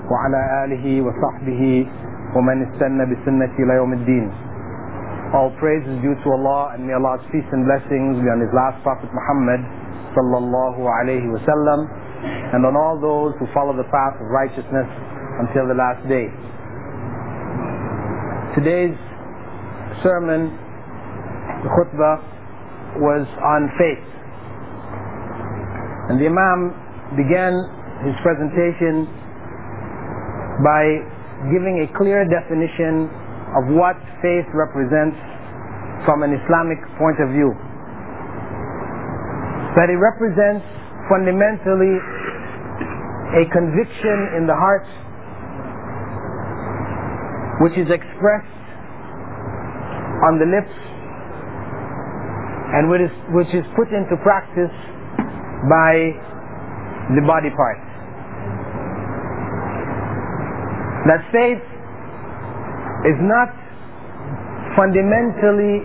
وعلى آله وصحبه ومن استنى بسنة إلى يوم الدين. All praise is due to Allah, and may Allah's peace and blessings be on His last Prophet Muhammad sallallahu alayhi wasallam, and on all those who follow the path of righteousness until the last day. Today's sermon, the khutbah, was on faith, and the Imam began his presentation by giving a clear definition of what faith represents from an Islamic point of view. That it represents fundamentally a conviction in the heart which is expressed on the lips and which is put into practice by the body parts. That faith is not fundamentally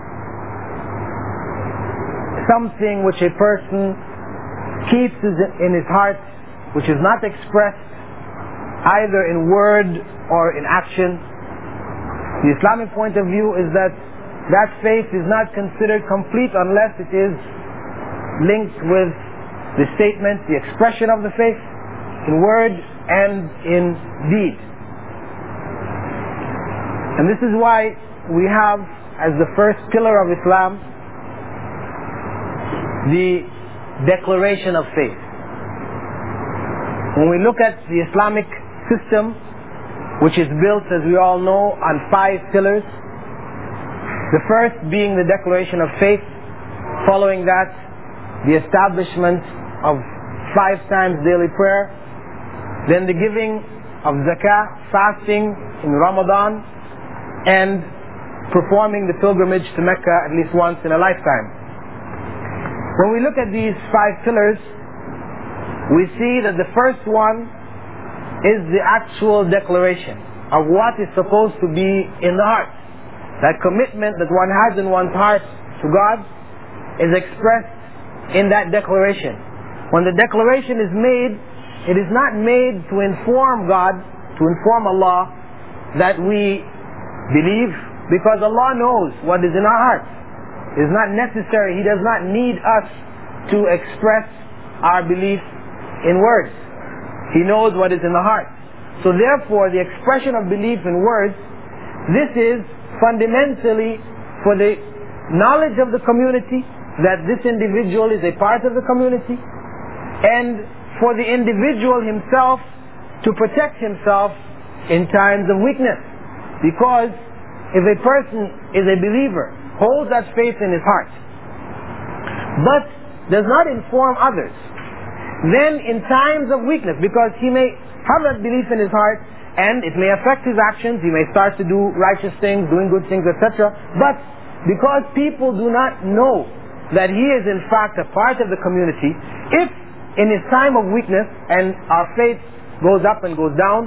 something which a person keeps in his heart, which is not expressed either in word or in action. The Islamic point of view is that faith is not considered complete unless it is linked with the statement, the expression of the faith in word and in deed. And this is why we have as the first pillar of Islam the declaration of faith. When we look at the Islamic system, which is built, as we all know, on 5 pillars, the first being the declaration of faith, following that the establishment of 5 times daily prayer, then the giving of zakah, fasting in Ramadan, and performing the pilgrimage to Mecca at least once in a lifetime. When we look at these 5 pillars, we see that the first one is the actual declaration of what is supposed to be in the heart. That commitment that one has in one's heart to God is expressed in that declaration. When the declaration is made, it is not made to inform God, to inform Allah that we believe, because Allah knows what is in our hearts. It is not necessary. He does not need us to express our belief in words. He knows what is in the heart. So therefore, the expression of belief in words, this is fundamentally for the knowledge of the community that this individual is a part of the community, and for the individual himself to protect himself in times of weakness. Because if a person is a believer, holds that faith in his heart, but does not inform others, then in times of weakness, because he may have that belief in his heart and it may affect his actions, he may start to do righteous things, doing good things, etc. But because people do not know that he is in fact a part of the community, if in his time of weakness, and our faith goes up and goes down,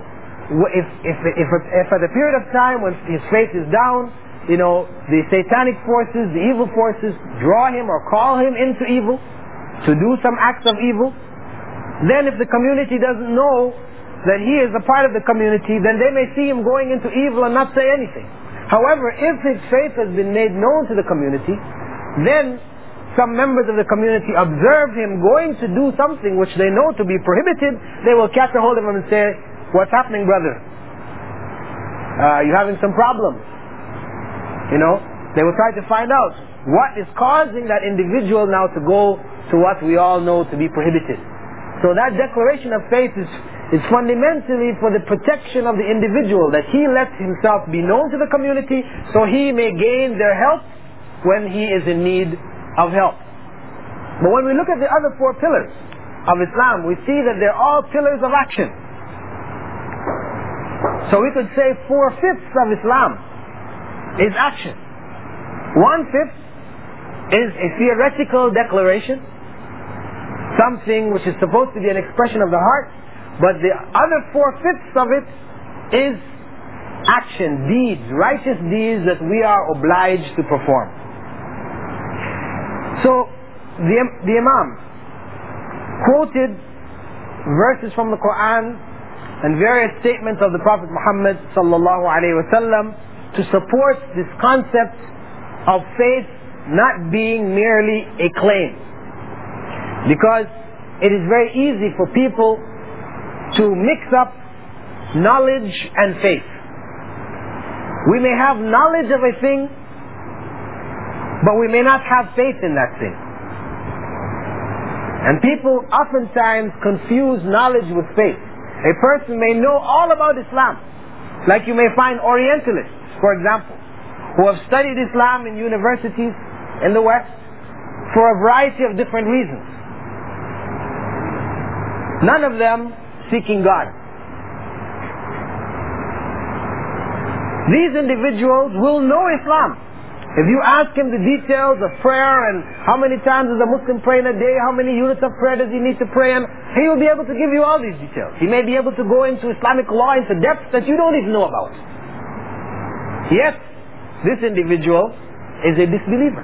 if at a period of time when his faith is down, the satanic forces, the evil forces draw him or call him into evil, to do some acts of evil, then if the community doesn't know that he is a part of the community, then they may see him going into evil and not say anything. However, if his faith has been made known to the community, then some members of the community observe him going to do something which they know to be prohibited, they will catch a hold of him and say, "What's happening, brother? You're having some problems." They will try to find out what is causing that individual now to go to what we all know to be prohibited. So that declaration of faith is fundamentally for the protection of the individual, that he lets himself be known to the community so he may gain their help when he is in need of help. But when we look at the other 4 pillars of Islam, we see that they're all pillars of action. So we could say 4/5 of Islam is action. 1/5 is a theoretical declaration, something which is supposed to be an expression of the heart, but the other 4/5 of it is action, deeds, righteous deeds that we are obliged to perform. So the Imam quoted verses from the Quran and various statements of the Prophet Muhammad sallallahu alaihi wasallam to support this concept of faith not being merely a claim. Because it is very easy for people to mix up knowledge and faith. We may have knowledge of a thing, but we may not have faith in that thing. And people oftentimes confuse knowledge with faith. A person may know all about Islam, like you may find Orientalists, for example, who have studied Islam in universities in the West for a variety of different reasons. None of them seeking God. These individuals will know Islam. If you ask him the details of prayer and how many times does a Muslim pray in a day, how many units of prayer does he need to pray in, he will be able to give you all these details. He may be able to go into Islamic law into depths that you don't even know about. Yet, this individual is a disbeliever.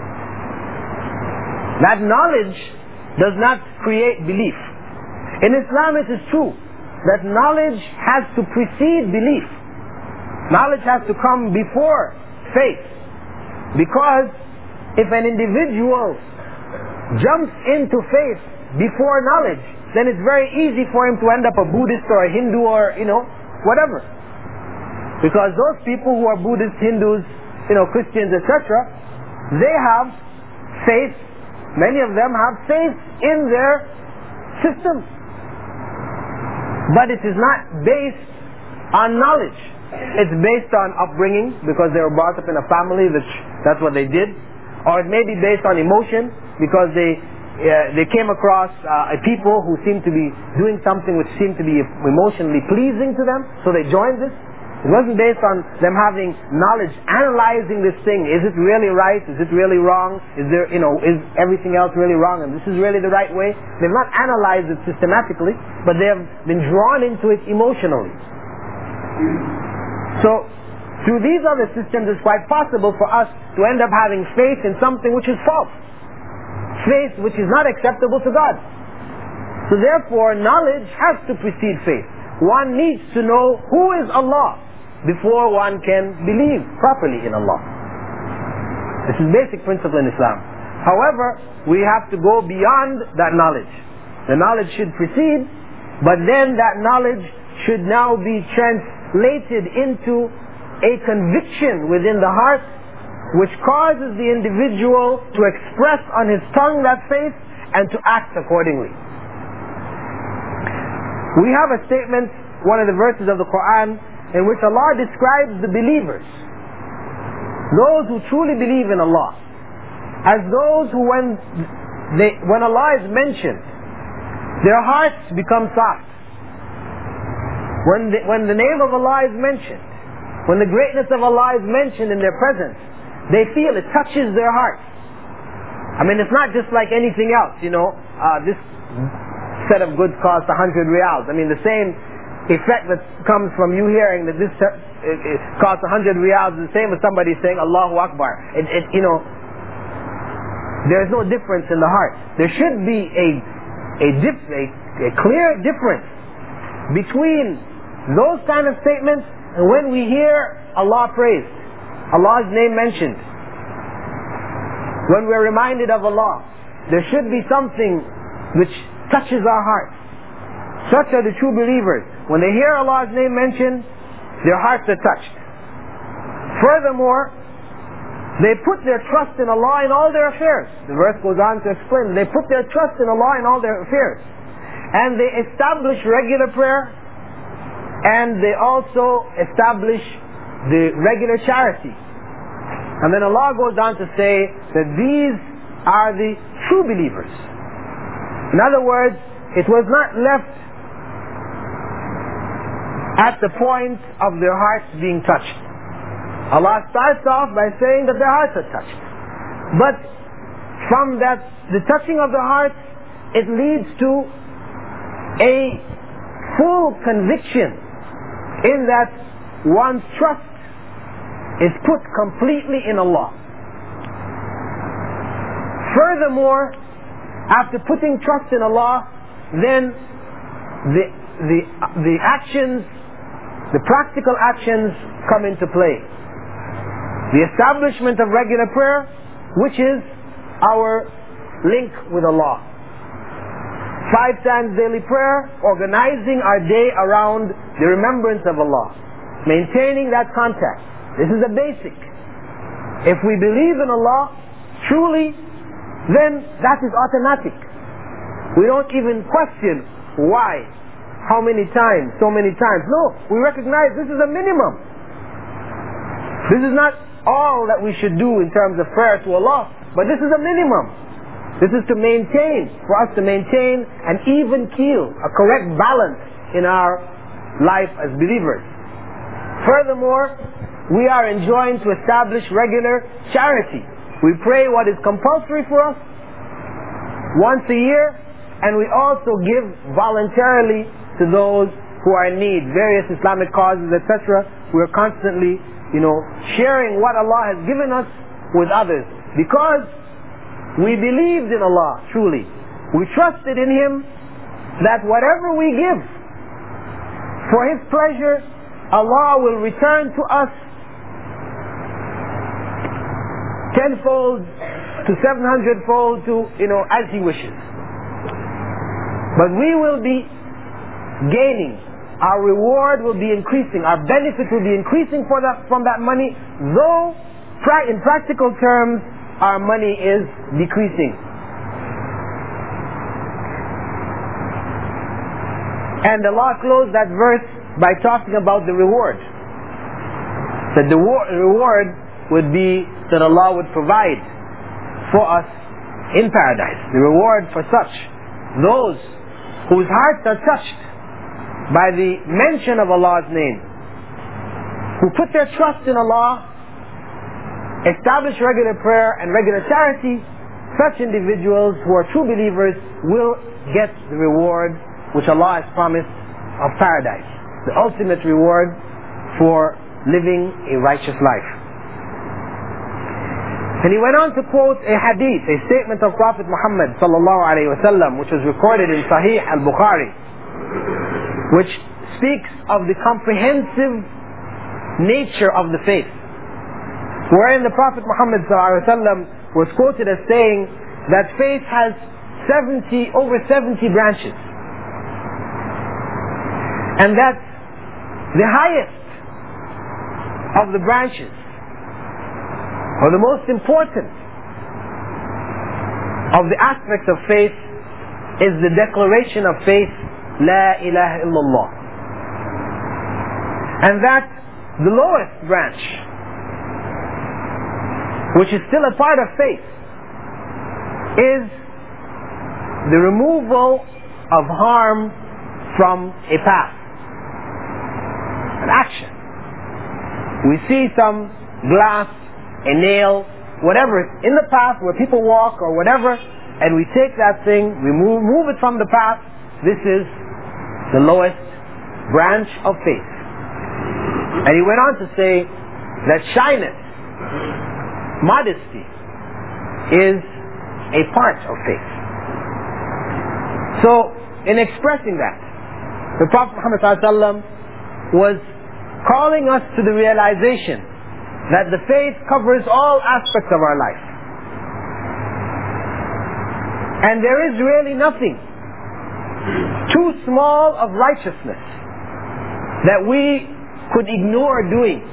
That knowledge does not create belief. In Islam it is true that knowledge has to precede belief. Knowledge has to come before faith. Because if an individual jumps into faith before knowledge, then it's very easy for him to end up a Buddhist or a Hindu or, whatever. Because those people who are Buddhists, Hindus, Christians, etc., they have faith. Many of them have faith in their system. But it is not based on knowledge. It's based on upbringing, because they were brought up in a family that's what they did. Or it may be based on emotion, because they came across a people who seemed to be doing something which seemed to be emotionally pleasing to them, so they joined this. It wasn't based on them having knowledge, analyzing this thing. Is it really right? Is it really wrong? Is everything else really wrong? And this is really the right way? They've not analyzed it systematically, but they have been drawn into it emotionally. So, through these other systems, it's quite possible for us to end up having faith in something which is false. Faith which is not acceptable to God. So therefore, knowledge has to precede faith. One needs to know who is Allah before one can believe properly in Allah. This is basic principle in Islam. However, we have to go beyond that knowledge. The knowledge should precede, but then that knowledge should now be translated into a conviction within the heart, which causes the individual to express on his tongue that faith and to act accordingly. We have a statement, one of the verses of the Quran, in which Allah describes the believers, those who truly believe in Allah, as those who when Allah is mentioned, their hearts become soft. When the name of Allah is mentioned, when the greatness of Allah is mentioned in their presence, they feel it touches their hearts. I mean, it's not just like anything else, this set of goods costs 100 riyals. I mean, the same effect that comes from you hearing that this costs 100 riyals is the same as somebody saying Allahu Akbar. There's no difference in the heart. There should be a clear difference between those kind of statements and when we hear Allah praised, Allah's name mentioned. When we're reminded of Allah, there should be something which touches our hearts. Such are the true believers. When they hear Allah's name mentioned, their hearts are touched. Furthermore, they put their trust in Allah in all their affairs. The verse goes on to explain, they put their trust in Allah in all their affairs. And they establish regular prayer, and they also establish the regular charity. And then Allah goes on to say that these are the true believers. In other words, it was not left at the point of their hearts being touched. Allah starts off by saying that their hearts are touched. But from that, the touching of the hearts, it leads to a full conviction in that one's trust is put completely in Allah. Furthermore, after putting trust in Allah, then the actions, the practical actions come into play. The establishment of regular prayer, which is our link with Allah. 5 times daily prayer, organizing our day around the remembrance of Allah, maintaining that contact. This is a basic. If we believe in Allah truly, then that is automatic. We don't even question why, how many times, so many times. No, we recognize this is a minimum. This is not all that we should do in terms of prayer to Allah, but this is a minimum. This is to maintain, for us to maintain an even keel, a correct balance in our life as believers. Furthermore, we are enjoined to establish regular charity. We pray what is compulsory for us once a year, and we also give voluntarily to those who are in need, various Islamic causes, etc. We are constantly, sharing what Allah has given us with others, because we believed in Allah truly. We trusted in Him that whatever we give for His pleasure, Allah will return to us tenfold to 700-fold to, as He wishes. But we will be gaining. Our reward will be increasing. Our benefit will be increasing from that money, though in practical terms, our money is decreasing. And Allah closed that verse by talking about the reward. That the reward would be that Allah would provide for us in paradise. The reward for such, those whose hearts are touched by the mention of Allah's name, who put their trust in Allah, establish regular prayer and regular charity, such individuals who are true believers will get the reward which Allah has promised of paradise, the ultimate reward for living a righteous life. And he went on to quote a hadith, a statement of Prophet Muhammad sallallahu alaihi wasallam, which was recorded in Sahih al-Bukhari, which speaks of the comprehensive nature of the faith, wherein the Prophet Muhammad sallallahu alaihi wasallam was quoted as saying that faith has over 70 branches, and that the highest of the branches, or the most important of the aspects of faith, is the declaration of faith, La ilaha illallah. And that the lowest branch, which is still a part of faith, is the removal of harm from a path, an action. We see some glass, a nail, whatever in the path where people walk or whatever, and we take that thing, we move it from the path. This is the lowest branch of faith. And he went on to say that shyness, modesty, is a part of faith. So, in expressing that, the Prophet Muhammad ﷺ was calling us to the realization that the faith covers all aspects of our life. And there is really nothing too small of righteousness that we could ignore doing.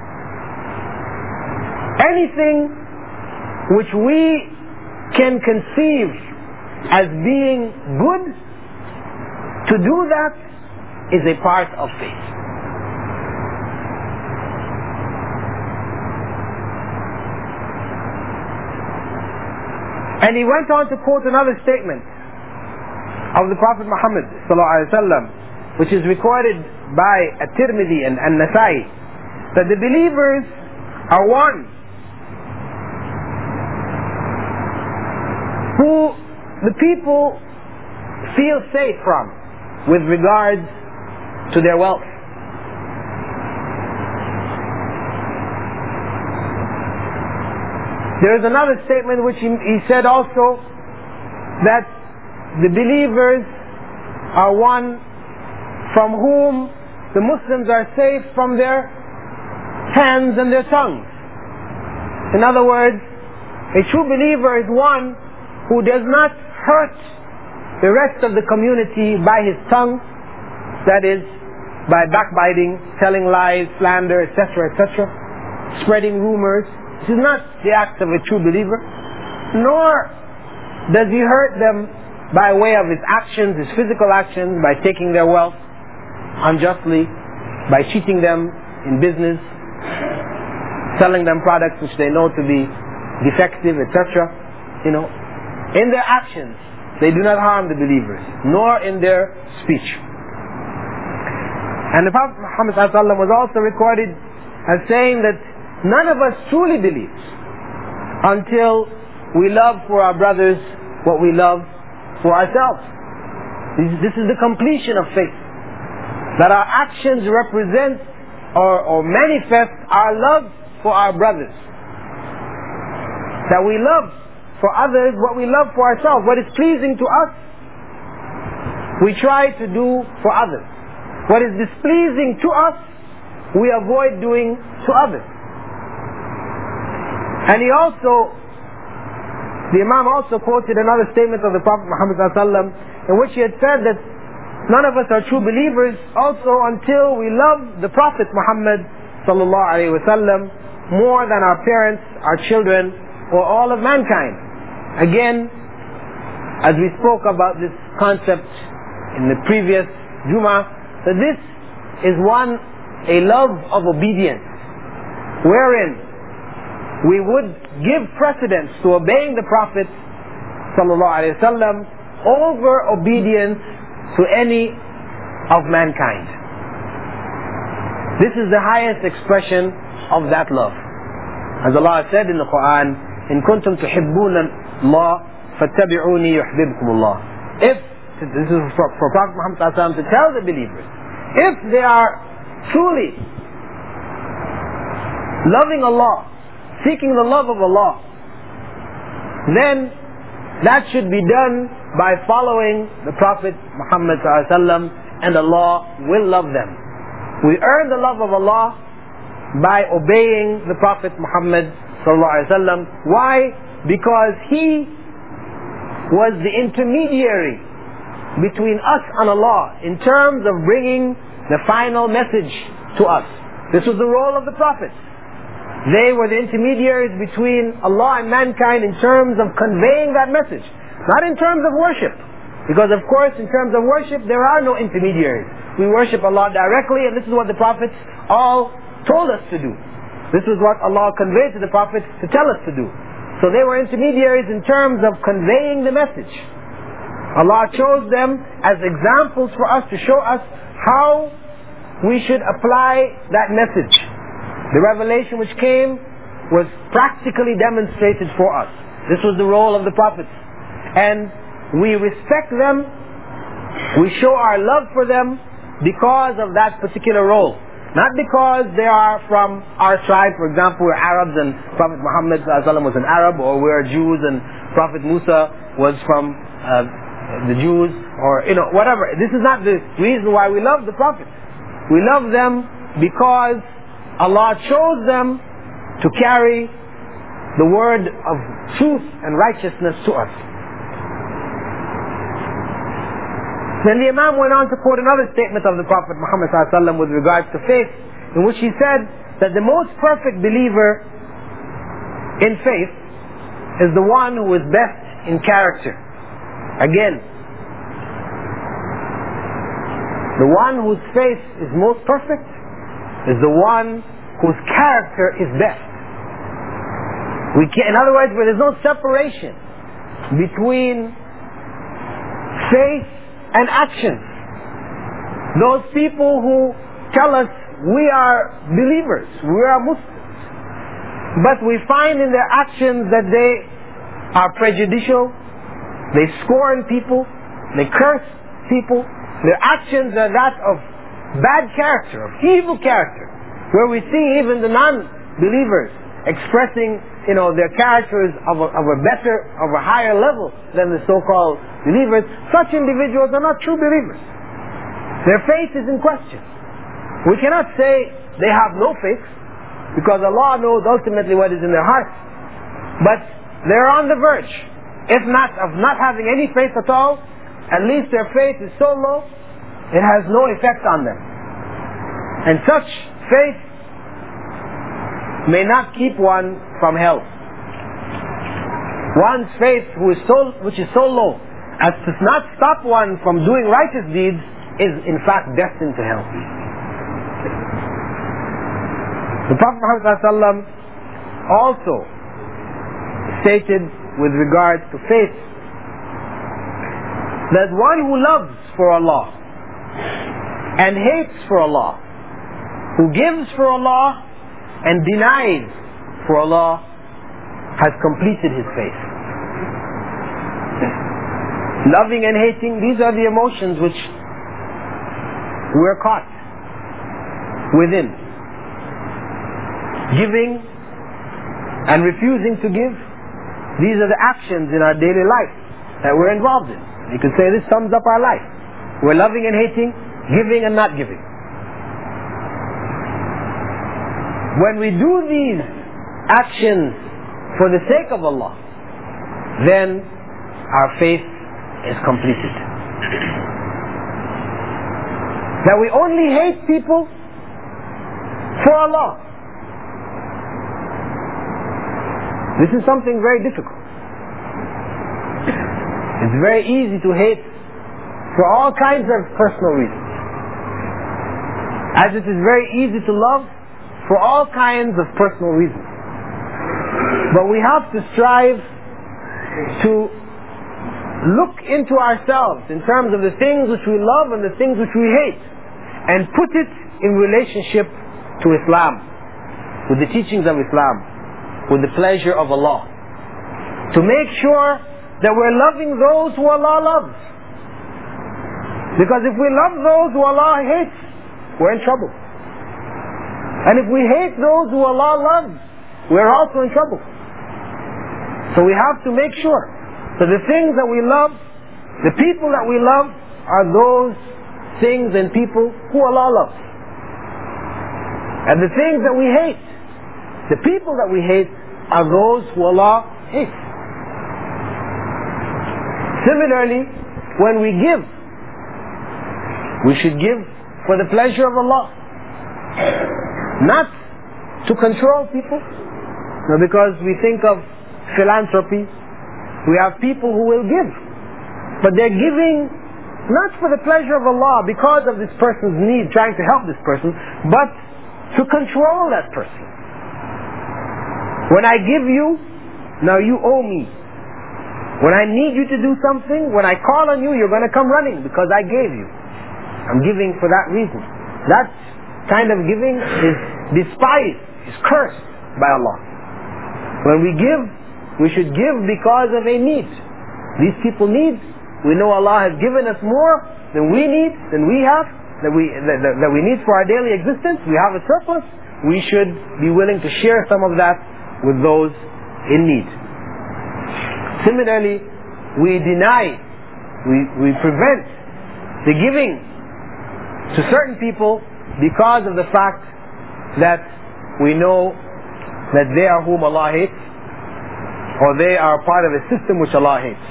Anything which we can conceive as being good, to do that is a part of faith. And he went on to quote another statement of the Prophet Muhammad ﷺ, which is recorded by At-Tirmidhi and An-Nasai, that the believers are one who the people feel safe from with regards to their wealth. There is another statement which he said also, that the believers are one from whom the Muslims are safe from their hands and their tongues. In other words, a true believer is one who does not hurt the rest of the community by his tongue, that is, by backbiting, telling lies, slander, etc., etc., spreading rumors. This is not the act of a true believer. Nor does he hurt them by way of his actions, his physical actions, by taking their wealth unjustly, by cheating them in business, selling them products which they know to be defective, etc. In their actions, they do not harm the believers, nor in their speech. And the Prophet Muhammad ﷺ was also recorded as saying that none of us truly believes until we love for our brothers what we love for ourselves. This is the completion of faith. That our actions represent or manifest our love for our brothers. That we love for others what we love for ourselves. What is pleasing to us, we try to do for others. What is displeasing to us, we avoid doing to others. And the Imam also quoted another statement of the Prophet Muhammad ﷺ, in which he had said that none of us are true believers also until we love the Prophet Muhammad ﷺ more than our parents, our children, or all of mankind. Again, as we spoke about this concept in the previous Jummah, that this is a love of obedience, wherein we would give precedence to obeying the Prophet ﷺ over obedience to any of mankind. This is the highest expression of that love. As Allah said in the Quran, إِن كُنتُمْ تُحِبُّونَ اللَّهَ فَاتَّبِعُونِي يُحْبِبْكُمُ اللَّهِ. This is for Prophet Muhammad ﷺ to tell the believers, if they are truly loving Allah, seeking the love of Allah, then that should be done by following the Prophet Muhammad ﷺ, and Allah will love them. We earn the love of Allah by obeying the Prophet Muhammad ﷺ. Why? Because he was the intermediary between us and Allah in terms of bringing the final message to us. This was the role of the prophets. They were the intermediaries between Allah and mankind in terms of conveying that message, not in terms of worship. Because of course in terms of worship there are no intermediaries. We worship Allah directly, and this is what the prophets all told us to do. This is what Allah conveyed to the prophets to tell us to do. So they were intermediaries in terms of conveying the message. Allah chose them as examples for us to show us how we should apply that message. The revelation which came was practically demonstrated for us. This was the role of the prophets. And we respect them, we show our love for them because of that particular role. Not because they are from our tribe. For example, we're Arabs and Prophet Muhammad ﷺ was an Arab, or we're Jews and Prophet Musa was from the Jews, or whatever. This is not the reason why we love the prophets. We love them because Allah chose them to carry the word of truth and righteousness to us. Then the Imam went on to quote another statement of the Prophet Muhammad ﷺ with regards to faith, in which he said that the most perfect believer in faith is the one who is best in character. Again, the one whose faith is most perfect is the one whose character is best. In other words, where there's no separation between faith and action. Those people who tell us we are believers, we are Muslims, but we find in their actions that they are prejudicial, they scorn people, they curse people. Their actions are that of bad character, of evil character, where we see even the non-believers expressing, their characters of a higher level than the so-called believers. Such individuals are not true believers. Their faith is in question. We cannot say they have no faith, because Allah knows ultimately what is in their hearts. But they're on the verge, if not of not having any faith at all. At least their faith is so low, it has no effect on them. And such faith may not keep one from hell. One's faith which is so low as to not stop one from doing righteous deeds is in fact destined to hell. The Prophet Muhammad also stated with regards to faith that one who loves for Allah and hates for Allah, who gives for Allah and denies for Allah, has completed his faith. Loving and hating, these are the emotions which we're caught within. Giving and refusing to give, these are the actions in our daily life that we're involved in. You could say this sums up our life. We're loving and hating, giving and not giving. When we do these actions for the sake of Allah, then our faith is completed. That we only hate people for Allah. This is something very difficult. It's very easy to hate for all kinds of personal reasons, as it is very easy to love for all kinds of personal reasons. But we have to strive to look into ourselves in terms of the things which we love and the things which we hate, and put it in relationship to Islam, with the teachings of Islam, with the pleasure of Allah, to make sure that we're loving those who Allah loves. Because if we love those who Allah hates, we're in trouble. And if we hate those who Allah loves, we're also in trouble. So we have to make sure that the things that we love, the people that we love, are those things and people who Allah loves. And the things that we hate, the people that we hate, are those who Allah hates. Similarly, when we give, we should give for the pleasure of Allah, not to control people. No, because we think of philanthropy, we have people who will give, but they're giving not for the pleasure of Allah, because of this person's need, trying to help this person, but to control that person. When I give you, now you owe me. When I need you to do something, when I call on you, you're going to come running because I gave you. I'm giving for that reason. That kind of giving is despised, is cursed by Allah. When we give, we should give because of a need. These people need. We know Allah has given us more than we need, than we have, that we need for our daily existence. We have a surplus. We should be willing to share some of that with those in need. Similarly, we deny, we prevent the giving to certain people because of the fact that we know that they are whom Allah hates, or they are part of a system which Allah hates.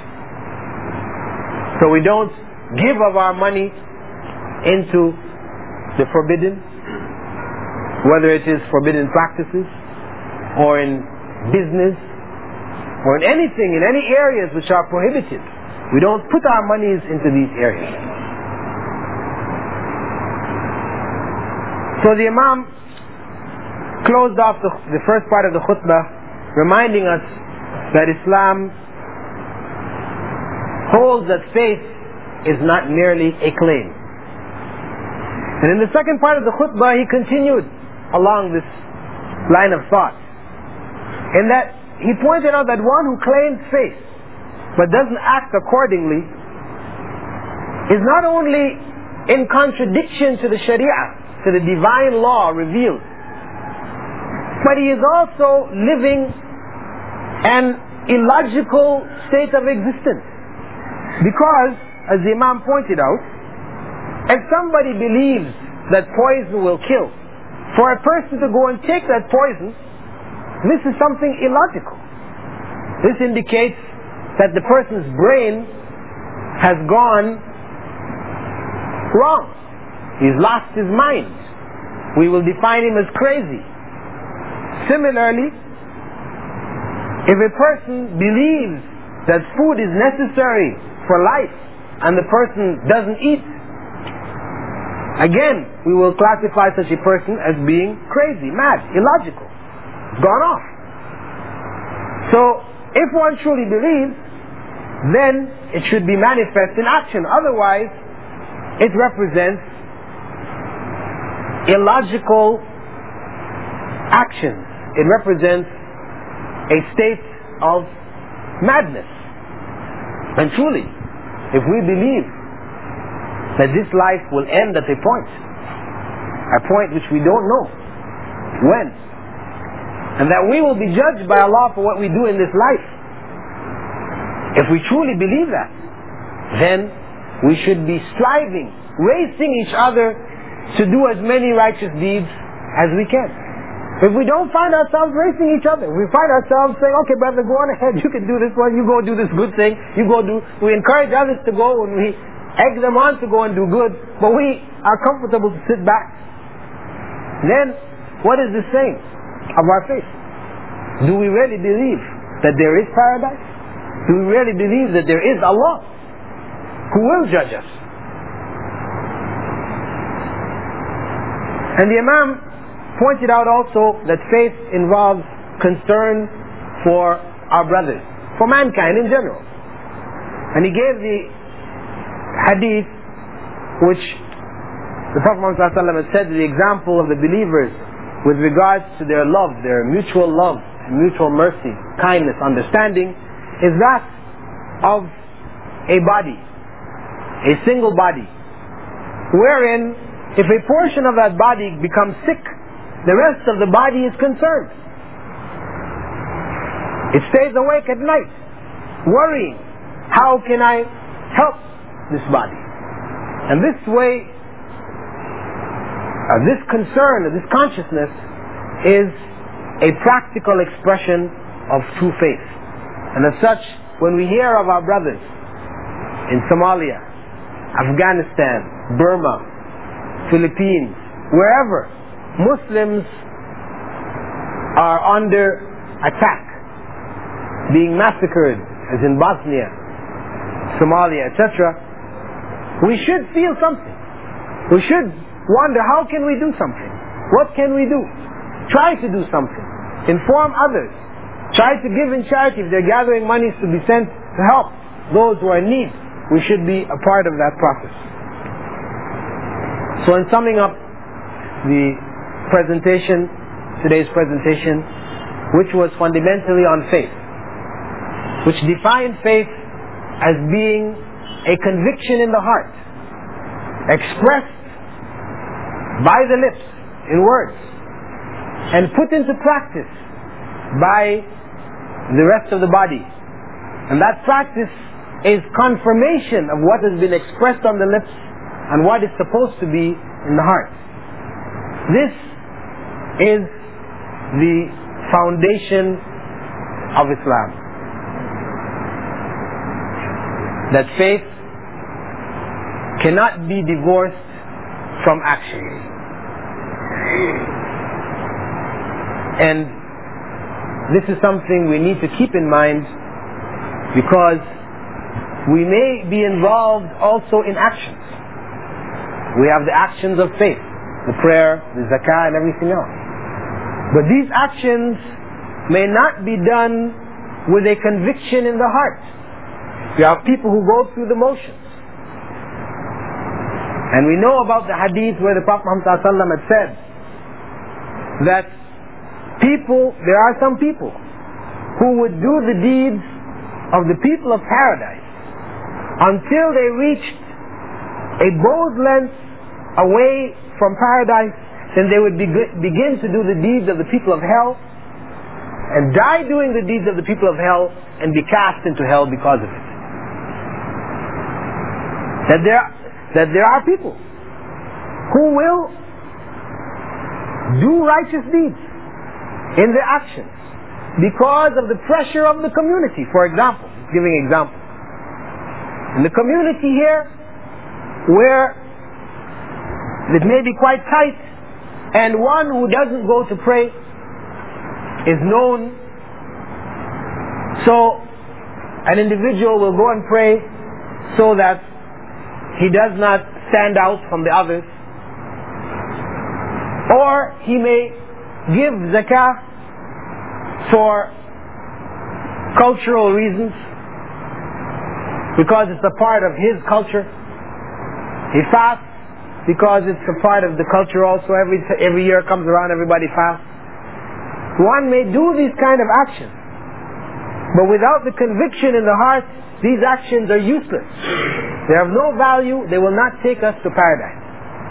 So we don't give of our money into the forbidden, whether it is forbidden practices, or in business, or in anything, in any areas which are prohibited. We don't put our monies into these areas. So the Imam closed off the first part of the khutbah, reminding us that Islam holds that faith is not merely a claim. And in the second part of the khutbah, he continued along this line of thought, in that he pointed out that one who claims faith but doesn't act accordingly is not only in contradiction to the Sharia, to the divine law revealed, but he is also living an illogical state of existence. Because, as the Imam pointed out, If somebody believes that poison will kill, for a person to go and take that poison, this is something illogical. This indicates that the person's brain has gone wrong. He's lost his mind. We will define him as crazy. Similarly, if a person believes that food is necessary for life and the person doesn't eat, again, we will classify such a person as being crazy, mad, illogical, gone off. So, if one truly believes, then it should be manifest in action. Otherwise, it represents illogical actions. It represents a state of madness. And truly, if we believe that this life will end at a point which we don't know when, and that we will be judged by Allah for what we do in this life, if we truly believe that, then we should be striving, racing each other to do as many righteous deeds as we can. If we don't find ourselves racing each other, we find ourselves saying, okay brother, go on ahead, you can do this one, you go do this good thing, we encourage others to go and we egg them on to go and do good, but we are comfortable to sit back. Then, what is the saying of our faith? Do we really believe that there is paradise? Do we really believe that there is Allah who will judge us? And the Imam pointed out also that faith involves concern for our brothers, for mankind in general. And he gave the hadith which the Prophet Muhammad ﷺ had said, the example of the believers with regards to their love, their mutual love, mutual mercy, kindness, understanding, is that of a body, a single body, wherein if a portion of that body becomes sick, the rest of the body is concerned. It stays awake at night, worrying, how can I help this body? And this way, this concern, this consciousness is a practical expression of true faith. And as such, when we hear of our brothers in Somalia, Afghanistan, Burma, Philippines, wherever Muslims are under attack, being massacred, as in Bosnia, Somalia, etc., we should feel something. We should wonder, how can we do something? What can we do? Try to do something. Inform others. Try to give in charity. If they're gathering monies to be sent to help those who are in need, we should be a part of that process. So in summing up the presentation, today's presentation, which was fundamentally on faith, which defined faith as being a conviction in the heart, expressed by the lips, in words, and put into practice by the rest of the body. And that practice is confirmation of what has been expressed on the lips and what is supposed to be in the heart. This is the foundation of Islam. That faith cannot be divorced from action. And this is something we need to keep in mind, because we may be involved also in actions. We have the actions of faith, the prayer, the zakah, and everything else. But these actions may not be done with a conviction in the heart. You have people who go through the motions. And we know about the hadith where the Prophet Muhammad ﷺ had said that there are some people who would do the deeds of the people of paradise until they reached a bow's length away from paradise. Then they would begin to do the deeds of the people of hell, and die doing the deeds of the people of hell, and be cast into hell because of it. That there are people who will do righteous deeds in their actions because of the pressure of the community. For example, giving example, in the community here where it may be quite tight, and one who doesn't go to pray is known, so an individual will go and pray so that he does not stand out from the others. Or he may give zakah for cultural reasons, because it's a part of his culture. He fasts because it's a part of the culture also. Every year comes around, everybody fasts. One may do these kind of actions, but without the conviction in the heart, these actions are useless. They have no value. They will not take us to paradise.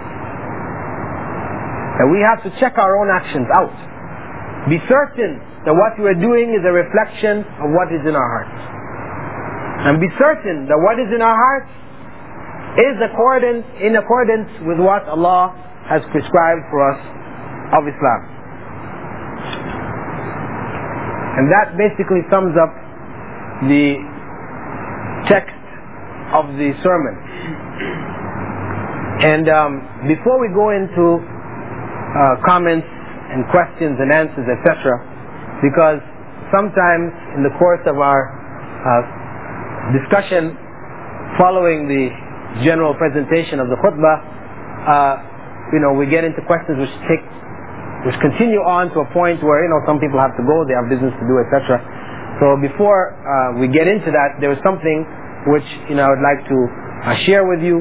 And we have to check our own actions out. Be certain that what we are doing is a reflection of what is in our hearts. And be certain that what is in our hearts is in accordance with what Allah has prescribed for us of Islam. And that basically sums up the text of the sermon. And before we go into comments and questions and answers, etc., because sometimes in the course of our discussion following the general presentation of the khutbah, we get into questions which continue on to a point where some people have to go, they have business to do, etc. So before we get into that, there is something which I would like to share with you,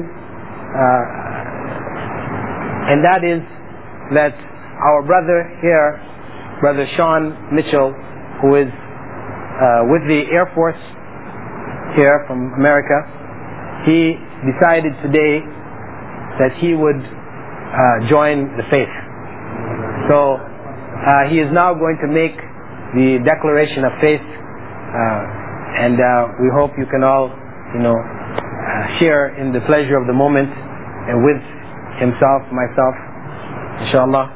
and that is that our brother here, Brother Sean Mitchell, who is with the Air Force here from America, he decided today that he would join the faith. So he is now going to make the declaration of faith, and we hope you can all share in the pleasure of the moment and with himself, myself, inshallah.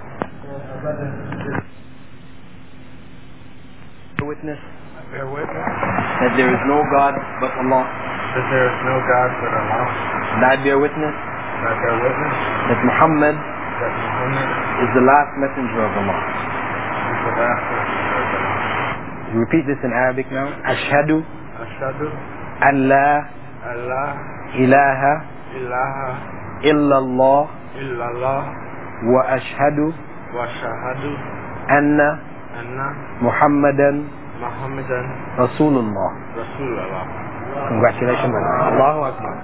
Witness that there is no God but Allah. That there is no God but Allah. And I bear witness that Muhammad is the last messenger of Allah. Repeat this in Arabic now. Ashhadu an la ilaha illallah wa ashhadu anna Muhammadan Rasulullah. Congratulations, brother. Allahu Akbar.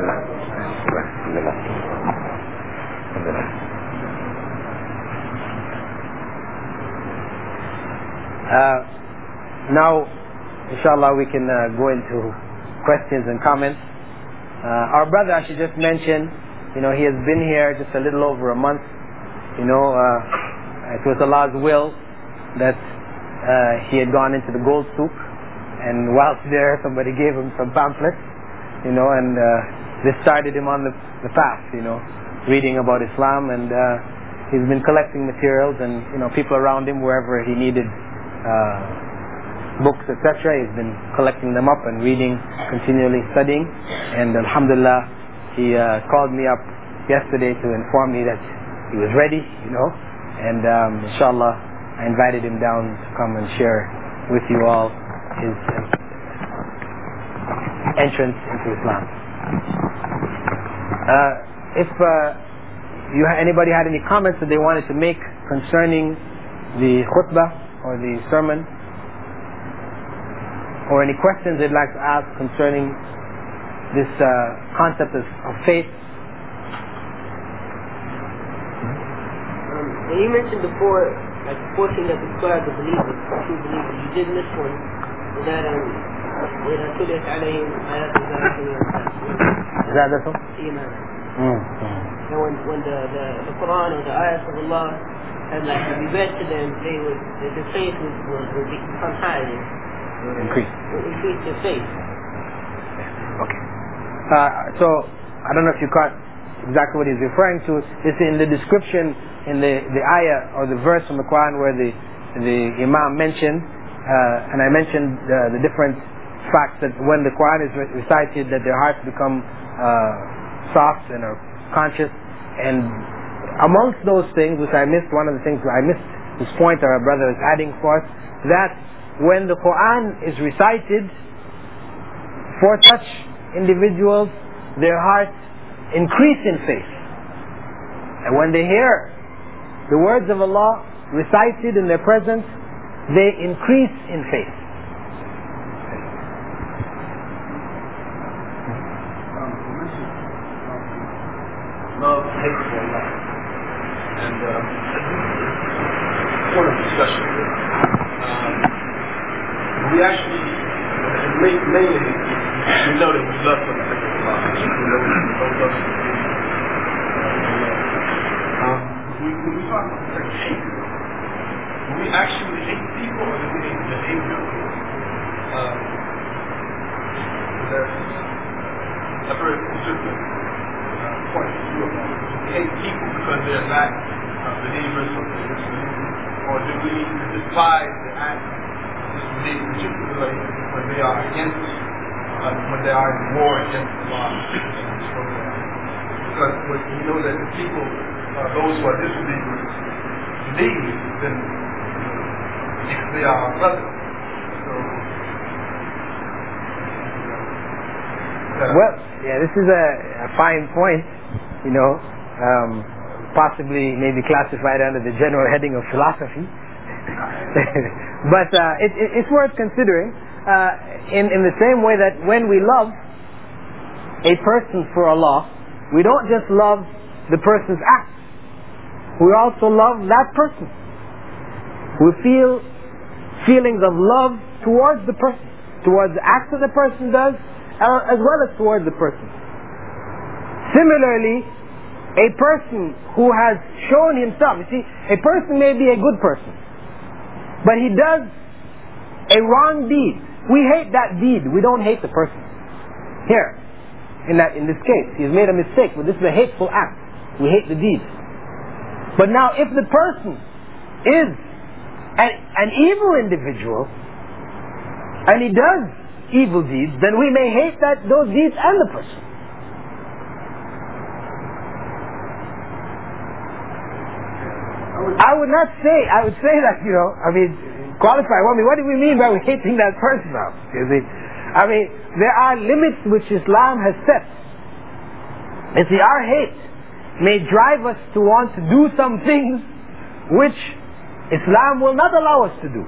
Now, inshallah, we can go into questions and comments. Our brother, I should just mention, he has been here just a little over a month. It was Allah's will that he had gone into the gold souk, and whilst there somebody gave him some pamphlets, and this started him on the path, reading about Islam, and he's been collecting materials, and people around him, wherever he needed books, etc., he's been collecting them up and reading, continually studying. And alhamdulillah, he called me up yesterday to inform me that he was ready, and inshallah I invited him down to come and share with you all his entrance into Islam. If anybody had any comments that they wanted to make concerning the khutbah or the sermon, or any questions they'd like to ask concerning this concept of faith. You mentioned before, like the portion that described the believers, the true believers. You did miss one. That وإذا تليت عليهم آيات زادتهم إيمانا. When the Quran or the ayahs of Allah had to be read to them, their faith would become higher. Increase their faith. Okay. So I don't know if you caught exactly what he's referring to. It's in the description in the ayah or the verse from the Quran where the Imam mentioned, and I mentioned the different facts that when the Quran is recited, that their hearts become soft and are conscious. And amongst those things, which I missed, one of the things I missed, this point our brother is adding for us, that when the Quran is recited, for such individuals, their hearts increase in faith. And when they hear the words of Allah recited in their presence, they increase in faith. Love, hate for Allah. And point of discussion. We actually, mainly, we know that we love for the sake of Allah. We know we don't love for when we talk about like hate, when we actually hate people or do we hate the behavior of people? I've heard consistent points of view about it. Do we hate people because they're not believers or do we despise the act of this behavior, particularly when they are against, when they are in war against Allah and His program? Because we know that the people, those who are disbelievers, believe, then they are our brothers. Well, yeah, this is a fine point, possibly maybe classified under the general heading of philosophy. But it's worth considering in the same way that when we love a person for Allah, we don't just love the person's act. We also love that person. We feel feelings of love towards the person, towards the acts that the person does, as well as towards the person. Similarly, a person who has shown himself, you see, a person may be a good person, but he does a wrong deed. We hate that deed. We don't hate the person. Here, in this case, he's made a mistake, but this is a hateful act. We hate the deed. But now, if the person is an evil individual, and he does evil deeds, then we may hate those deeds and the person. I would say that, qualify. What do we mean by hating that person now? You see? There are limits which Islam has set. You see, our hate may drive us to want to do some things which Islam will not allow us to do.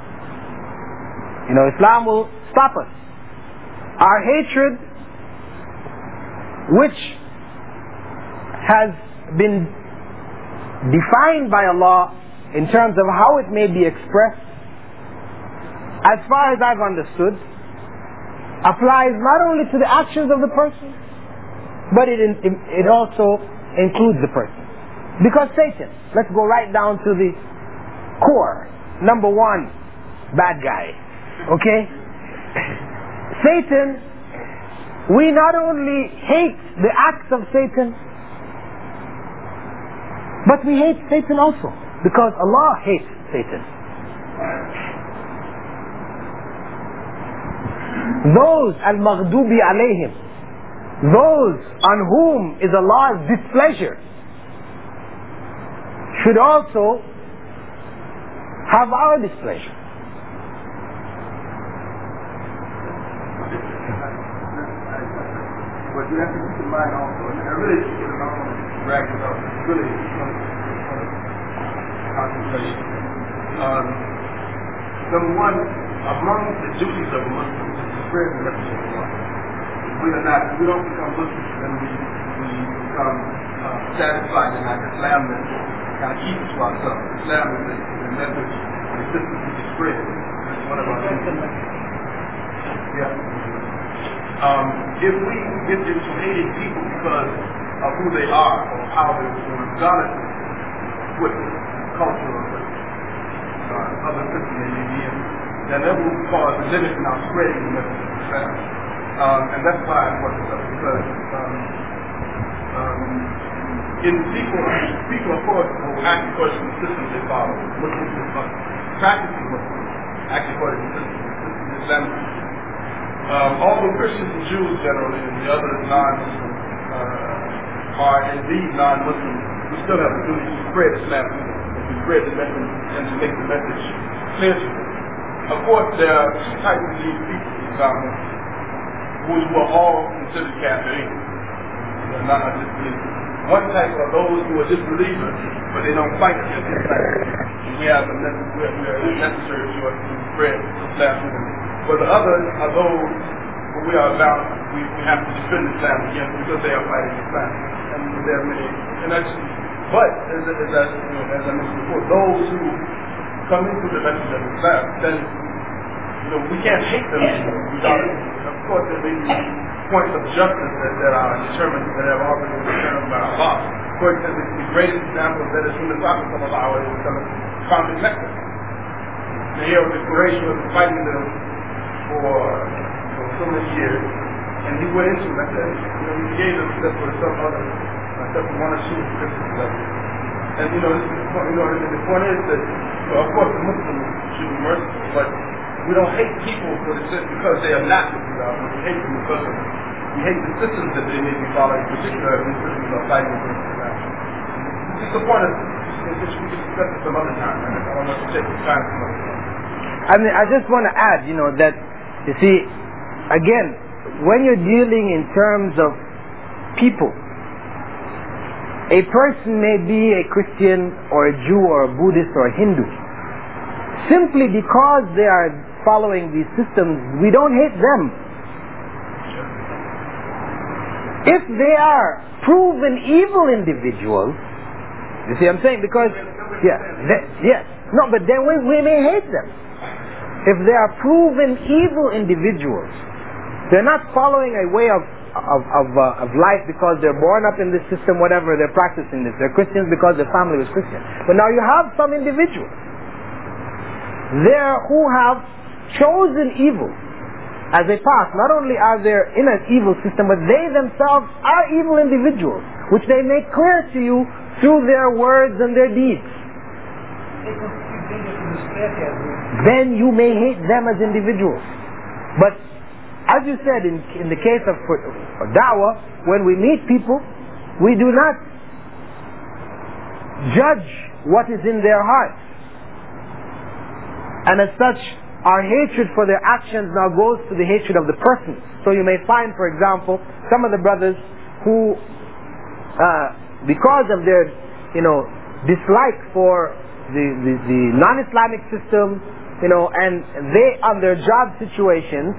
Islam will stop us. Our hatred, which has been defined by Allah in terms of how it may be expressed, as far as I've understood, applies not only to the actions of the person, but it also includes the person. Because Satan, let's go right down to the core. Number one, bad guy. Okay? Satan, we not only hate the acts of Satan, but we hate Satan also, because Allah hates Satan. Those al-maghdubi alayhim, those on whom is Allah's displeasure, should also have our displeasure. But you have to keep in mind also, and I really don't want to brag about really concentration. Number one, among the duties of a Muslim is to spread the message of Allah. We don't become Muslims and we become satisfied in our Islam and kind of keep it to ourselves. Islam is a message and a system to be spread. That's one of our duties. Yeah. If we get into hating people because of who they are or how they were regardless of what culture or other system they may be in, then that will cause a limit in our spreading the message of Islam. And that's why I brought this up, because In people of course will act according to the systems they follow. Muslims practicing Muslims act according to the systems of Islam. Although Christians and Jews generally and the other non-Muslims are indeed non-Muslims, we still have the duty to spread Islam, to spread the message and to make the message clear to them. Of course, there are two types of these people in Islam who are all considered Kafirin. They're not disbelievers. One type are those who are disbelievers, but they don't fight against Islam. We are necessary to spread Islam to them. But the others are those who we are about, we have to defend Islam against because they are fighting Islam. And there are many, and that's, but as I mentioned before, those who come into the message of Islam, then we can't hate them without it. Of course, there may be points of justice that are determined, that have already been determined by Allah. For example, the greatest example of that is when the Prophet founded Mecca. And here was Quraysh was fighting them for so many years, and he went into Mecca, and he gave them except for some other, except for one or two different levels. And the point is that, of course, the Muslims should be merciful, but we don't hate people because they are not with God. We hate them because we hate the systems that they may be following, particularly when systems are fighting against God. This is the point of which we can discuss it some other time. I don't want to take the time some other time. I mean, I just want to add, that, you see, again, when you're dealing in terms of people, a person may be a Christian or a Jew or a Buddhist or a Hindu. Simply because they are following these systems, we don't hate them. If they are proven evil individuals, you see what I'm saying? Because, yes. No, but then we may hate them. If they are proven evil individuals, they're not following a way of life because they're born up in this system, whatever, they're practicing this. They're Christians because their family was Christian. But now you have some individuals there who have chosen evil as a path. Not only are they in an evil system, but they themselves are evil individuals, which they make clear to you through their words and their deeds. Then you may hate them as individuals. But as you said, in the case of da'wah, when we meet people, we do not judge what is in their hearts. And as such, our hatred for their actions now goes to the hatred of the person. So you may find, for example, some of the brothers who, because of their, dislike for the non-Islamic system, and they on their job situations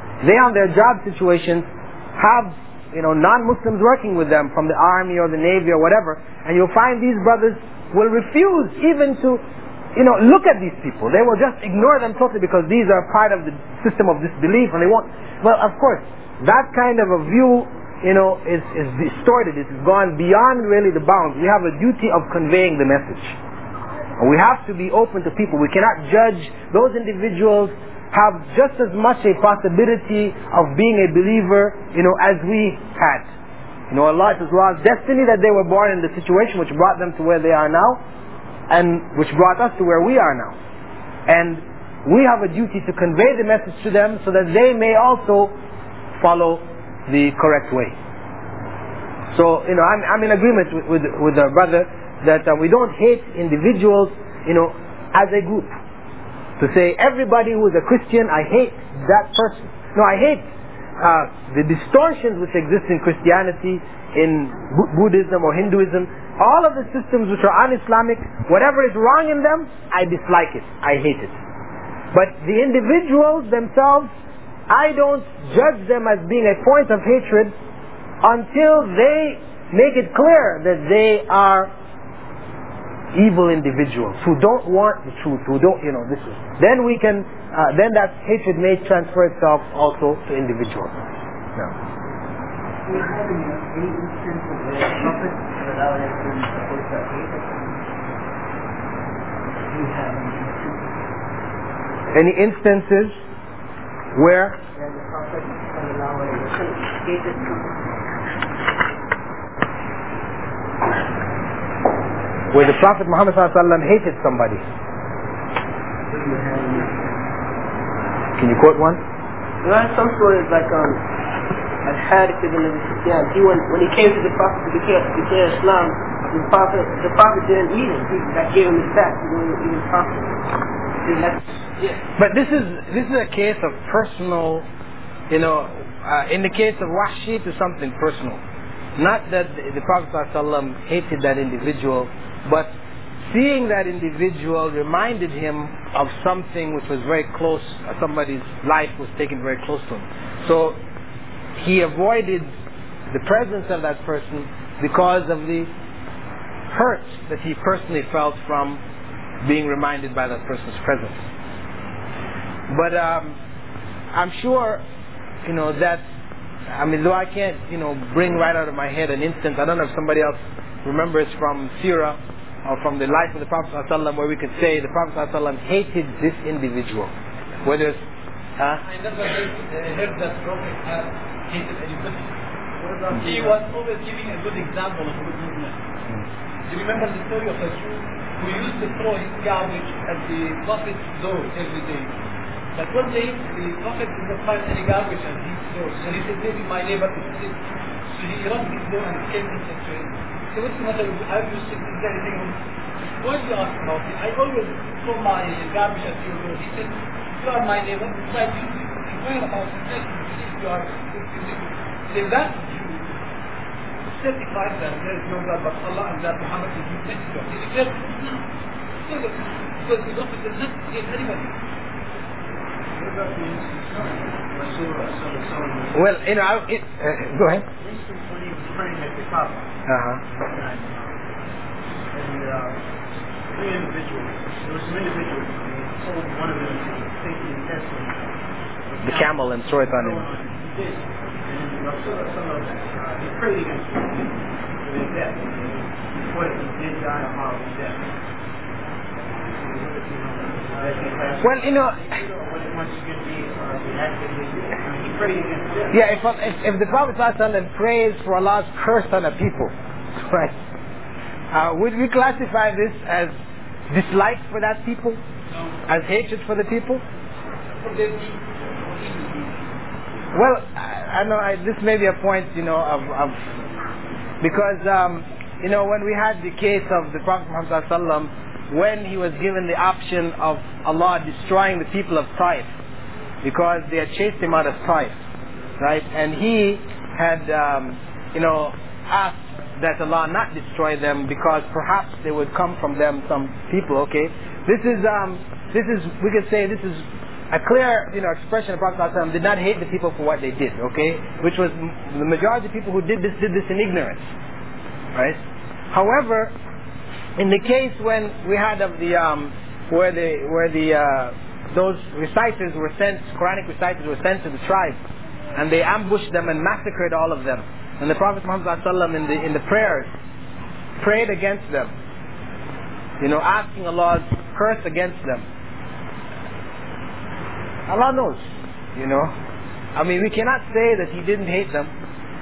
have, non-Muslims working with them from the army or the navy or whatever, and you'll find these brothers will refuse even to look at these people. They will just ignore them totally because these are part of the system of disbelief, and they won't. Well, of course, that kind of a view, is distorted. It has gone beyond really the bounds. We have a duty of conveying the message. And we have to be open to people. We cannot judge. Those individuals have just as much a possibility of being a believer, as we had. Allah, it was Allah's destiny that they were born in the situation which brought them to where they are now, and which brought us to where we are now. And we have a duty to convey the message to them so that they may also follow the correct way. So, I'm in agreement with our brother that we don't hate individuals, as a group. To say everybody who is a Christian, I hate that person. No, I hate the distortions which exist in Christianity, in Buddhism or Hinduism. All of the systems which are un-Islamic, whatever is wrong in them, I dislike it. I hate it. But the individuals themselves, I don't judge them as being a point of hatred until they make it clear that they are evil individuals who don't want the truth, who don't, this is. Then we can, then that hatred may transfer itself also to individuals. No. Any instances where where the Prophet Muhammad ﷺ hated somebody? Can you quote one? There are some stories like Al-Harith ibn Abi Sufyan. When he came to the Prophet to declare Islam, the Prophet didn't eat him. He gave him his back. He didn't even talk to him. But this is a case of personal, in the case of Wahshi, to something personal. Not that the Prophet ﷺ hated that individual, but seeing that individual reminded him of something which was very close, somebody's life was taken very close to him. So he avoided the presence of that person because of the hurt that he personally felt from being reminded by that person's presence. But I'm sure, that, though I can't, bring right out of my head an instance, I don't know if somebody else remembers from Sirah or from the life of the Prophet ﷺ where we could say the Prophet ﷺ hated this individual. Whether it's... I never heard that Prophet had hated anybody. He was always giving a good example of good movement. Do you remember the story of a Jew who used to throw his garbage at the Prophet's door every day? But one day, the Prophet did not find any garbage at his door. So he said, maybe my neighbor is sick. So he rubbed his door and came and said to him, so what's the matter with you? Are you sick? Is there anything wrong? Why do you ask about me? I always throw my garbage at your door. He said, you are my neighbor. Try to inquire about the place to see if you are sick. So that Jew certified that there is no God but Allah and that Muhammad is his messenger. He declared, no. Because the Prophet does not hate anybody. Well, go ahead. For instance, when he was praying at the Kaaba, and three individuals, there were some individuals, and he told one of them to take the intestine, the camel, and throw it on him. He did. And he prayed against him for their death. Before he did die a horrible death. Well, yeah, if the Prophet ﷺ prays for Allah's curse on a people, right, would we classify this as dislike for that people? As hatred for the people? Well, I know this may be a point, because, when we had the case of the Prophet Muhammad ﷺ, when he was given the option of Allah destroying the people of Taif because they had chased him out of Taif, right? And he had, asked that Allah not destroy them because perhaps there would come from them some people. Okay, this is we could say this is a clear, expression of Prophet ﷺ did not hate the people for what they did. Okay, which was the majority of people who did this in ignorance, right? However, in the case when we had of the those reciters were sent, Quranic reciters were sent to the tribe, and they ambushed them and massacred all of them. And the Prophet Muhammad ﷺ in the prayers prayed against them, asking Allah's curse against them. Allah knows, we cannot say that He didn't hate them,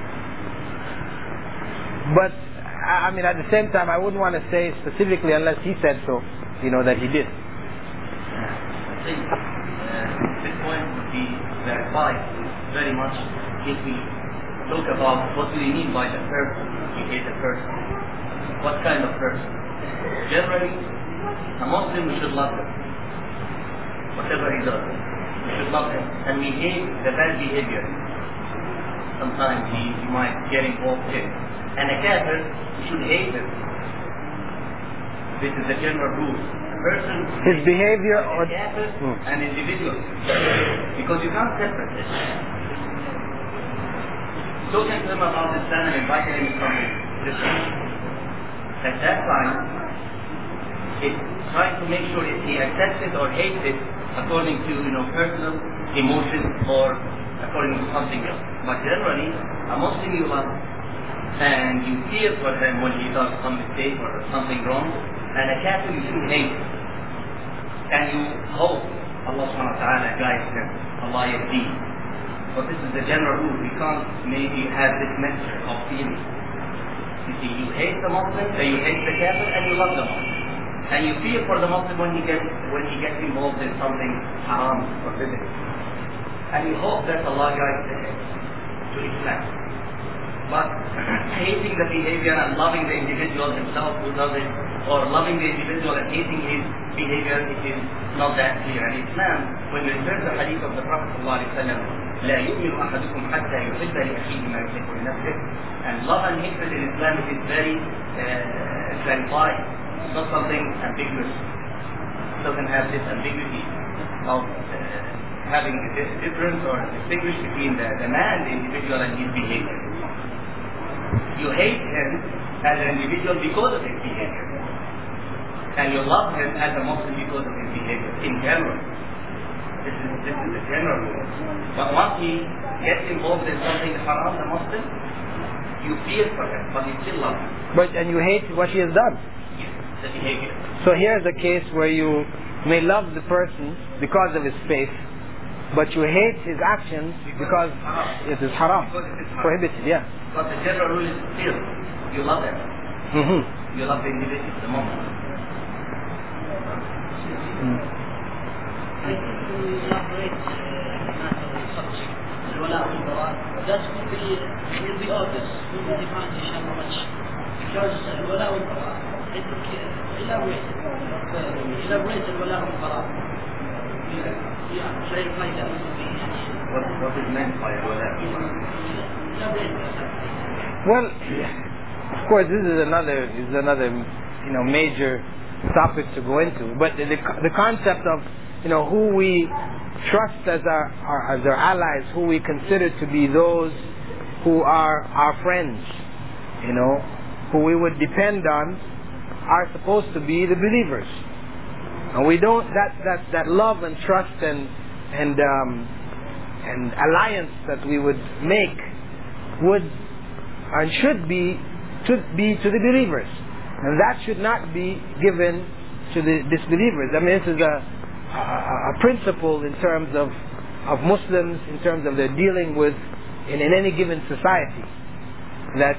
but at the same time, I wouldn't want to say specifically unless He said so, that He did. I think this point would be clarified very much if we talk about what do we mean by the person. We hate a person. What kind of person? Generally, a Muslim, we should love him. Whatever he does, we should love him. And we hate the bad behavior. Sometimes he might get involved in. And a kafir, we should hate him. This is the general rule. A person, his behavior, or a kafir, an individual. Because you can't separate this. Talking to him about Islam and inviting him to something different. At that time, it's trying to make sure if he accepts it or hates it according to personal emotions or according to something else. But generally, a Muslim you love and you fear for him when he does some mistake or something wrong, and a kafir you should hate, and you hope Allah subhanahu wa ta'ala guides him, Allah yahdi. But this is the general rule. We can't maybe have this mixture of feeling. You see, you hate the Muslim, you hate the Kafir, and you love the Muslim. And you fear for the Muslim when he gets involved in something haram, forbidden. And you hope that Allah guides him to Islam. But hating the behavior and loving the individual himself who does it, or loving the individual and hating his behavior, it is not that clear. And Islam, when you refer the hadith of the Prophet ﷺ, لا يؤمن أحدكم حتى يحب لأخيه ما يحب لنفسه. And love and hatred in Islam is very clarified. It's not something ambiguous. It doesn't have this ambiguity of having a difference or distinguish between the man, the individual, and his behavior. You hate him as an individual because of his behavior. And you love him as a Muslim because of his behavior, in general. This is the general rule. But once he gets involved in something haram, the Muslim, you fear for him, but you still love him. And you hate what he has done. Yes, the behavior. So here's a case where you may love the person because of his faith, but you hate his actions because it is haram. Prohibited, yeah. But the general rule is still, you love him. You love the individual, the Muslim. I think we elaborate matter of subject, الولاء والبراء. That will be obvious. We will define inshallah much. Because الولاء والبراء, I think elaborate الولاء والبراء. Yeah, clarify that will be. What is meant by الولاء والبراء? Well, of course, this is another major topic to go into. But the concept of who we trust as our allies, who we consider to be those who are our friends, who we would depend on, are supposed to be the believers. And we don't that love and trust and alliance that we would make would and should be to the believers, and that should not be given to the disbelievers. I mean, this is a principle in terms of Muslims, in terms of their dealing with in any given society, that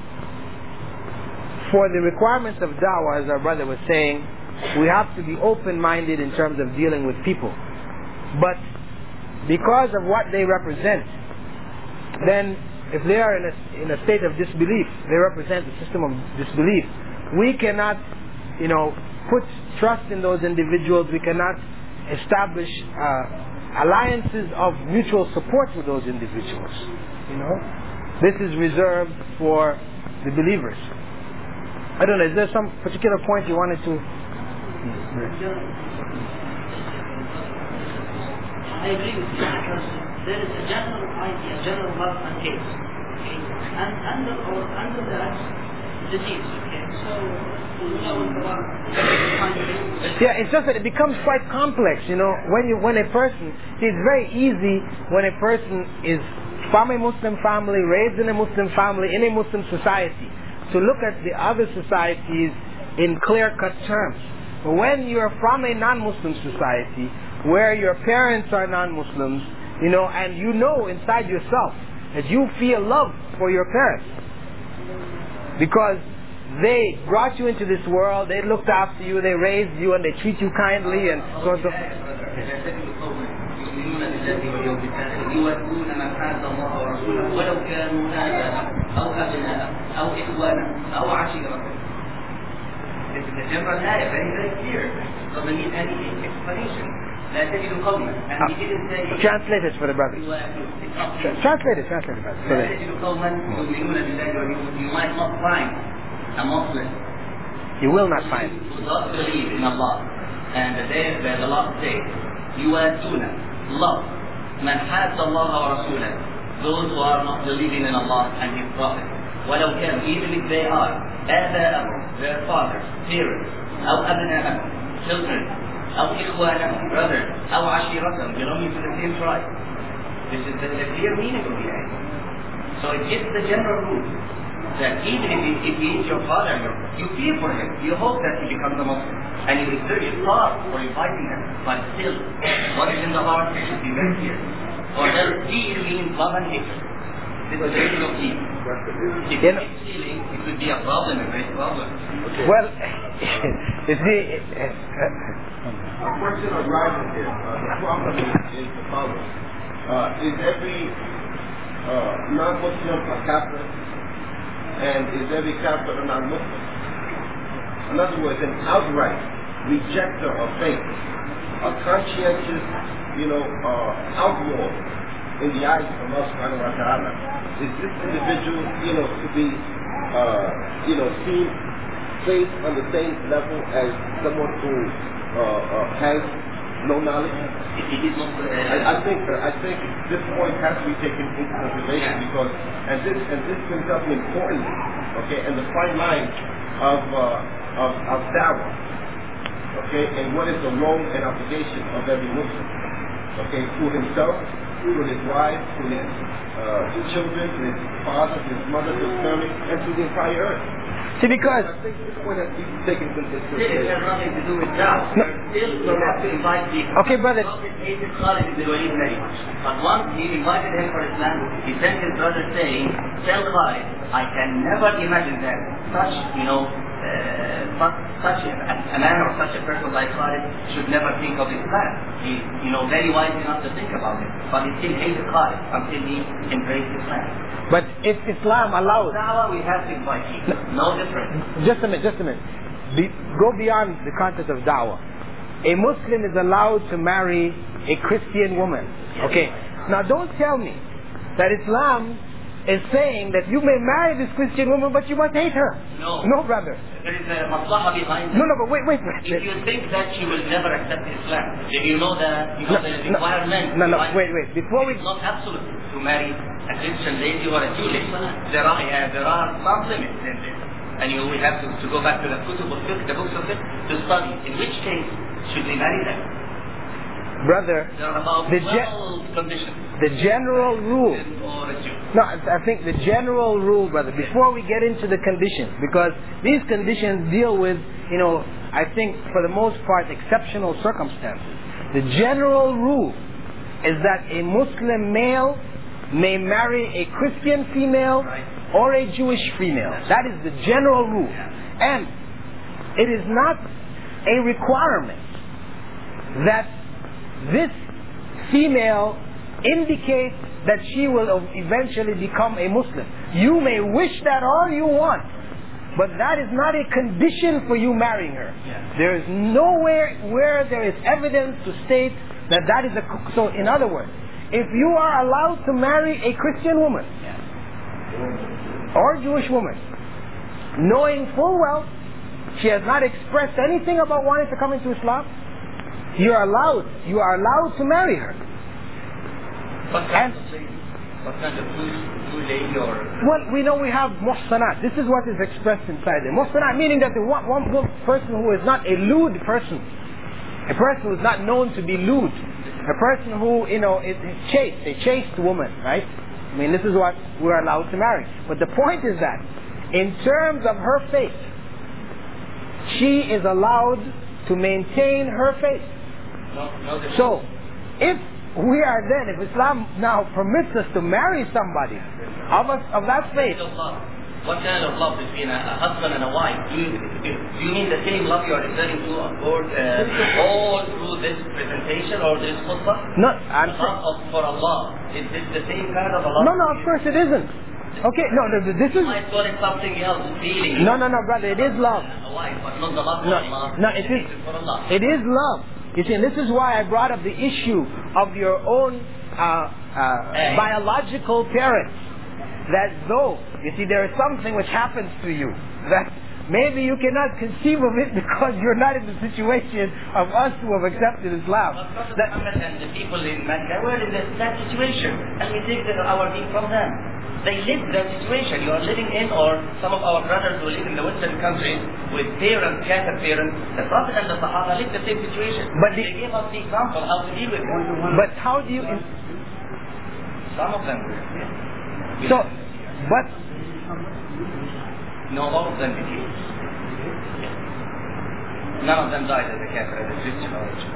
for the requirements of da'wah, as our brother was saying, we have to be open-minded in terms of dealing with people. But because of what they represent, then if they are in a state of disbelief, they represent a system of disbelief. We cannot, put trust in those individuals. We cannot establish alliances of mutual support with those individuals. This is reserved for the believers. I don't know, is there some particular point you wanted to? I agree with you, because there is a general idea, general love and hate, okay? And under that, disease, okay? So, yeah, it's just that it becomes quite complex, when a person, it's very easy when a person is from a Muslim family, raised in a Muslim family, in a Muslim society, to look at the other societies in clear-cut terms. But when you're from a non-Muslim society, where your parents are non-Muslims, and inside yourself that you feel love for your parents, because they brought you into this world, they looked after you, they raised you, and they treat you kindly, and so on. This is a general ayah, very, very clear. Doesn't need any explanation. لا تجد قوما, and he didn't say. Translate it for the brothers. Translate it, brother. لا تجد قوما يؤمنون بالله. You might not find a Muslim. You will not find. Who does not believe in Allah and the last day. يوادون, love, من حاد الله ورسوله, those who are not believing in Allah and His Prophet. ولو كان, even if they are آباءهم, their fathers, parents, أو أبناءهم, children, أو إخوانهم, brothers, أو عشيرتهم, belonging to the same tribe. This is the clear meaning of the ayah. So it gives the general rule that even if he is your father, you fear for him, you hope that he becomes a Muslim, and you exert your thought for inviting him, but still, what is in the heart should be very clear. Or else, he means love and hatred. This is the meaning of evil. If you keep stealing, it would be a problem, a great problem. Well, you see, A question arises here. The problem is the following. Is every non-Muslim a Kafir? And is every Kafir a non-Muslim? In other words, an outright rejecter of faith, a conscientious, outlaw in the eyes of Allah subhanahu wa ta'ala. Is this individual, to be, seen, placed on the same level as someone who has no knowledge? I think this point has to be taken into consideration because, and this comes up importantly, okay, and the fine line of dawah, okay, and what is the role and obligation of every Muslim, okay, to himself, to his wife, to his children, to his father, to his mother, to his family, and to the entire earth. see, because I think this point has to be taken into It consideration. has nothing to do with dawah. Still, you have to invite people. Okay, brother. Prophet hated Khalid ibn Walid very much. But once he invited him for Islam, he sent his brother saying, tell Khalid, I can never imagine that such a man or such a person like Khalid should never think of Islam. He's, very wise enough to think about it. But he still hated Khalid until he embraced Islam. but if Islam allows, Dawah, we have to invite people. No difference. just a minute, go beyond the concept of da'wah. A Muslim is allowed to marry a Christian woman. Okay, now don't tell me that Islam is saying that you may marry this Christian woman, but you must hate her. No, brother. There is a maslaha behind it. No, but wait. If you think that she will never accept Islam, then you know the requirement. Wait. Before we It's not absolute to marry a Christian lady or a Jew lady. There are some limits in this. And we have to go back to the kutub of fiqh, the books of fiqh, to study in which case should we marry them. brother, There are about 12 conditions. the general rule. Or a Jew. No, I think the general rule, brother, before we get into the conditions, because these conditions deal with, I think for the most part, exceptional circumstances. The general rule is that a Muslim male may marry a Christian female or a Jewish female. That is the general rule. And it is not a requirement that this female indicates that she will eventually become a Muslim. You may wish that all you want, but that is not a condition for you marrying her. There is nowhere where there is evidence to state that is a... So in other words, if you are allowed to marry a Christian woman or Jewish woman, knowing full well she has not expressed anything about wanting to come into Islam, you are allowed to marry her. What kind of blue lady or... Well, we know we have muhsanat. This is what is expressed inside there. Muhsanat meaning that the one person who is not a lewd person, a person who is not known to be lewd, a person who, is chaste, a chaste woman, right? I mean, this is what we're allowed to marry. But the point is that, in terms of her faith, she is allowed to maintain her faith. So, if Islam now permits us to marry somebody of that faith. What kind of love between a husband and a wife? Do you mean the same love you are referring to all through this presentation or this khutbah? No, I'm saying... love for Allah. Is this the same kind of love? No, of course it isn't. Okay, no, this is... You might call it something else, feeling. No, brother, it is love. A wife, but not the love for Allah. No, it is for Allah. It is love. You see, and this is why I brought up the issue of your own biological parents. That though, you see, there is something which happens to you that maybe you cannot conceive of it because you're not in the situation of us who have accepted Islam. But Muhammad and the people in Mecca were in that situation, and we take our deen from them. They lived that situation you are living in, or some of our brothers who live in the Western countries with parents, Catholic parents. The Prophet and the Sahaba lived the same situation. But they gave us the example how to deal with it. But how do you... Some of them. So, but... No, all of them became. None of them died as a Catholic, as a Christian or a Jew.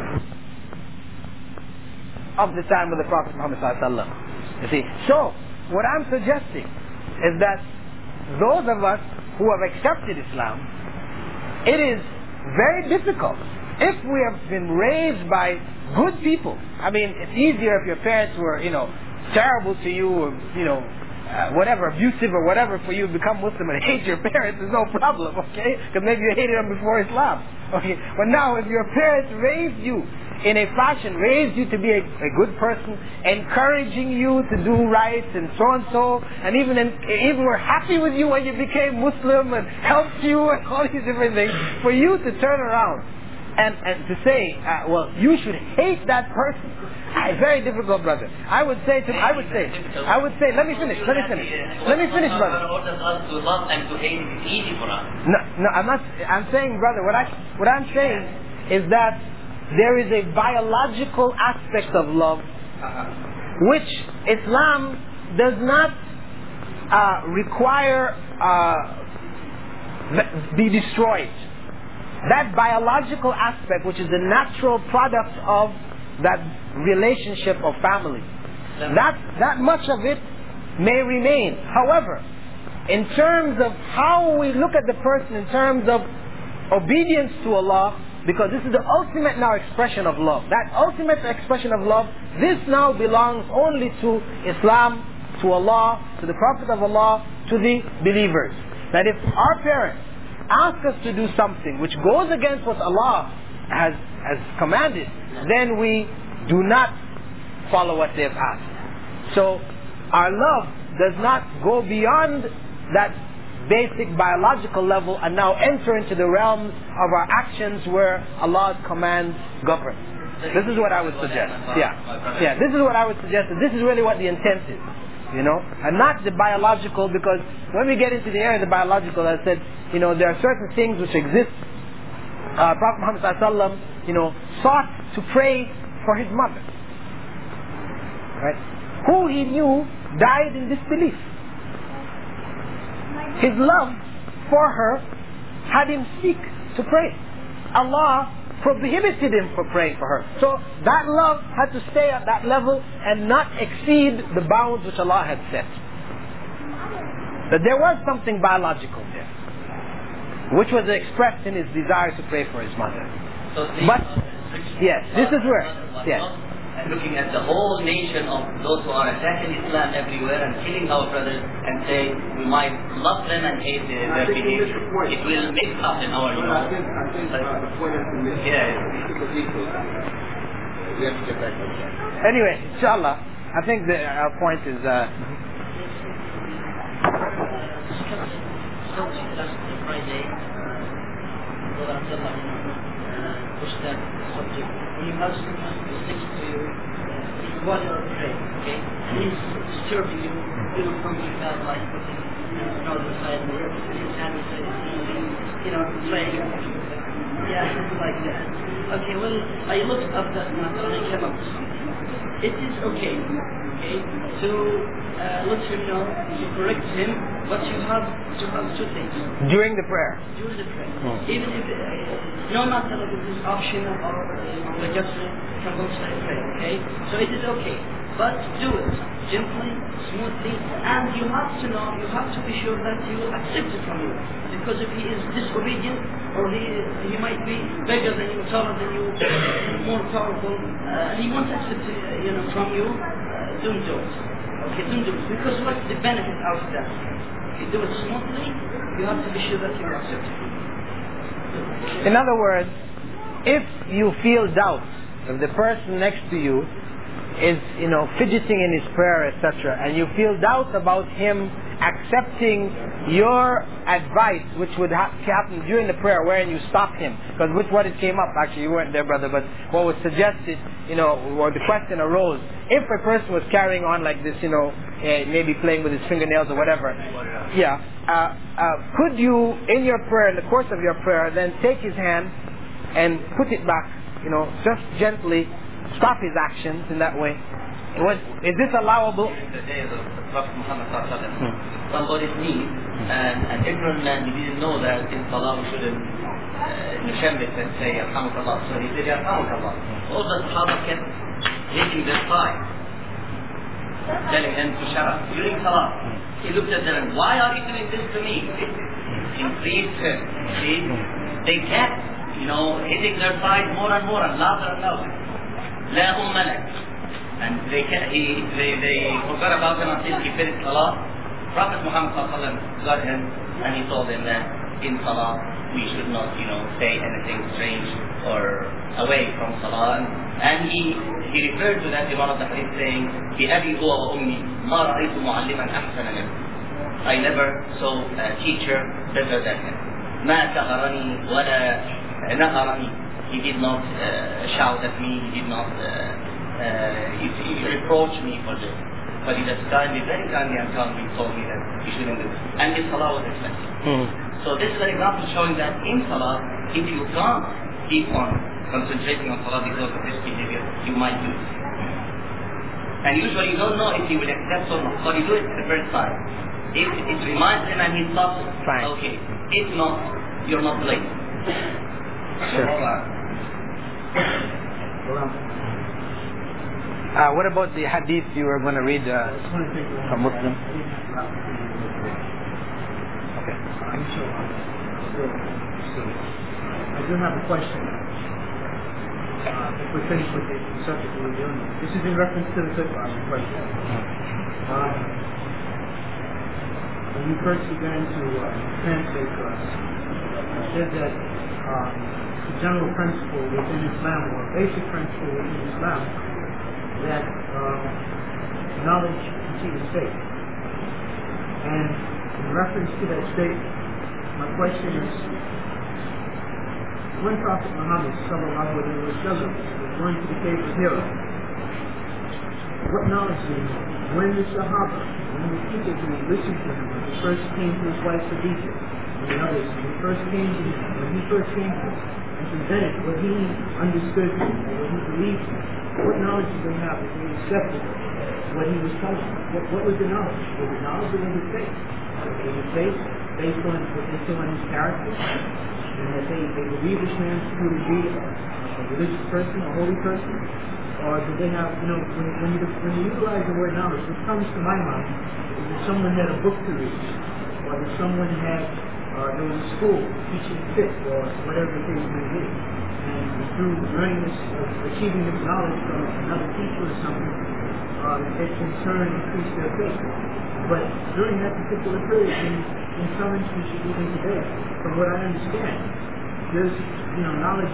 Of the time of the Prophet Muhammad sallallahu alaihi wasallam. You see, so what I'm suggesting is that those of us who have accepted Islam, it is very difficult if we have been raised by good people. I mean, it's easier if your parents were, terrible to you, or, whatever, abusive or whatever, for you to become Muslim and hate your parents is no problem, okay? Because maybe you hated them before Islam, okay? But now, if your parents raised you in a fashion, raised you to be a good person, encouraging you to do right and so, and even were happy with you when you became Muslim and helped you and all these different things, for you to turn around and to say, well, you should hate that person. Very difficult, brother. I would say, let me finish, brother. No, I'm saying, brother, what I'm saying is that there is a biological aspect of love which Islam does not require be destroyed. That biological aspect, which is the natural product of that relationship of family, that much of it may remain. However, in terms of how we look at the person, in terms of obedience to Allah, because this is the ultimate now expression of love. That ultimate expression of love, this now belongs only to Islam, to Allah, to the Prophet of Allah, to the believers. That if our parents ask us to do something which goes against what Allah has commanded, then we do not follow what they've asked. So our love does not go beyond that basic biological level and now enter into the realms of our actions where Allah's commands govern. This is what I would suggest. Yeah. This is what I would suggest. And this is really what the intent is. And not the biological, because when we get into the area of the biological, as I said, there are certain things which exist. Prophet Muhammad ﷺ, sought to pray for his mother, right? Who he knew died in disbelief. His love for her had him seek to pray. Allah prohibited him from praying for her. So that love had to stay at that level and not exceed the bounds which Allah had set. But there was something biological there, which was expressed in his desire to pray for his mother. But, yes, this is where, yes. And looking at the whole nation of those who are attacking Islam everywhere and killing our brothers, and say we might love them and hate their behavior. It will mix up in our, I think the point has been missed. Yeah. We have to get back on track. Anyway, inshallah, I think our point is... Friday, push that subject. When you have someone who sticks to you, he's wanting to pray, okay? And he's disturbing you, from your bad life, putting his nose inside the ear, putting his hand inside his ear, playing. Yeah, like that. Okay, well, I looked up that matter and I came up with something. It is okay, to let him know, to correct him, but you have to have two things. During the prayer. During the prayer. Even if, no matter if it is optional or obligatory, from both sides pray, okay? So it is okay. But do it gently, smoothly, and you have to know, you have to be sure that he will accept it from you. Because if he is disobedient, or he might be bigger than you, taller than you, more powerful, and he won't accept it, from you, don't do it. Okay, don't do it. Because what's the benefit out of that? If you do it smoothly, you have to be sure that you will accept it. In other words, if you feel doubt, if the person next to you is, fidgeting in his prayer, etc., and you feel doubt about him accepting your advice, which would happen during the prayer, wherein you stop him, because with what it came up, actually you weren't there, brother, but what was suggested, or the question arose, if a person was carrying on like this, maybe playing with his fingernails or whatever, could you, in your prayer, in the course of your prayer, then take his hand and put it back, just gently stop his actions in that way? Is this allowable? In the days of Prophet Muhammad somebody sneezed, and an ignorant man, he didn't know that in Salah we shouldn't nishambit and say Yarhamukallah. So he said Yarhamukallah. All the Sahaba kept hitting their thigh. telling him to shut up during Salah. He looked at them and, why are you doing this to me? It increased him. See? They kept, hitting their side more and more and louder and louder. La malak. And they forgot about him until he finished Salah. Prophet Muhammad got him and he told him that in Salah we should not, say anything strange or away from Salah. And he referred to that in one of the hadith saying, بِأَبِي هُوَ وَأُمِّي مَا رَأَيْتُ مُعَلِّمًا أَحْسَنَ مِنْهُ. I never saw a teacher better than him. مَا سَهَرَنِي وَلَا نَهَرَني. He did not shout at me, he did not he reproached me for this. But he just very kindly and calmly told me that he shouldn't do it. And his Salah was accepted. So this is an example showing that in Salah, if you can't keep on concentrating on Salah because of this behavior, you might do it. And usually you don't know if he will accept or not. So you do it the first time. If it reminds him and he stops, fine. Okay. If not, you're not late. Sure. What about the hadith you were going to read from Muslim? Okay. I do have a question. If we're finished with the subject we were doing, this is in reference to the question. When you first began to translate for us, you said that the general principle within Islam, or basic principle within Islam, that knowledge precedes faith. And in reference to that statement, my question is, when Prophet Muhammad sallallahu alaihi wasallam was going to the cave of Hira, what knowledge did he know? When the Sahaba, when the people who listened to him, when he first came to his wife Khadija, and the others, when he first came to him and presented what he understood or what he believed in, what knowledge did they have that they accepted what he was telling them? What was the knowledge? Was the knowledge of his faith? Was his faith based on what they saw in his character? And that they believe this man to truly be a religious person, a holy person? Or did they have, when you utilize the word knowledge, what comes to my mind is that someone had a book to read, or that someone had, there was a school teaching fiqh, or whatever the case may be. And through learning this, achieving this knowledge from another teacher or something, it can turn and increase their faith. But during that particular period, in some instances, even today, from what I understand, there's, knowledge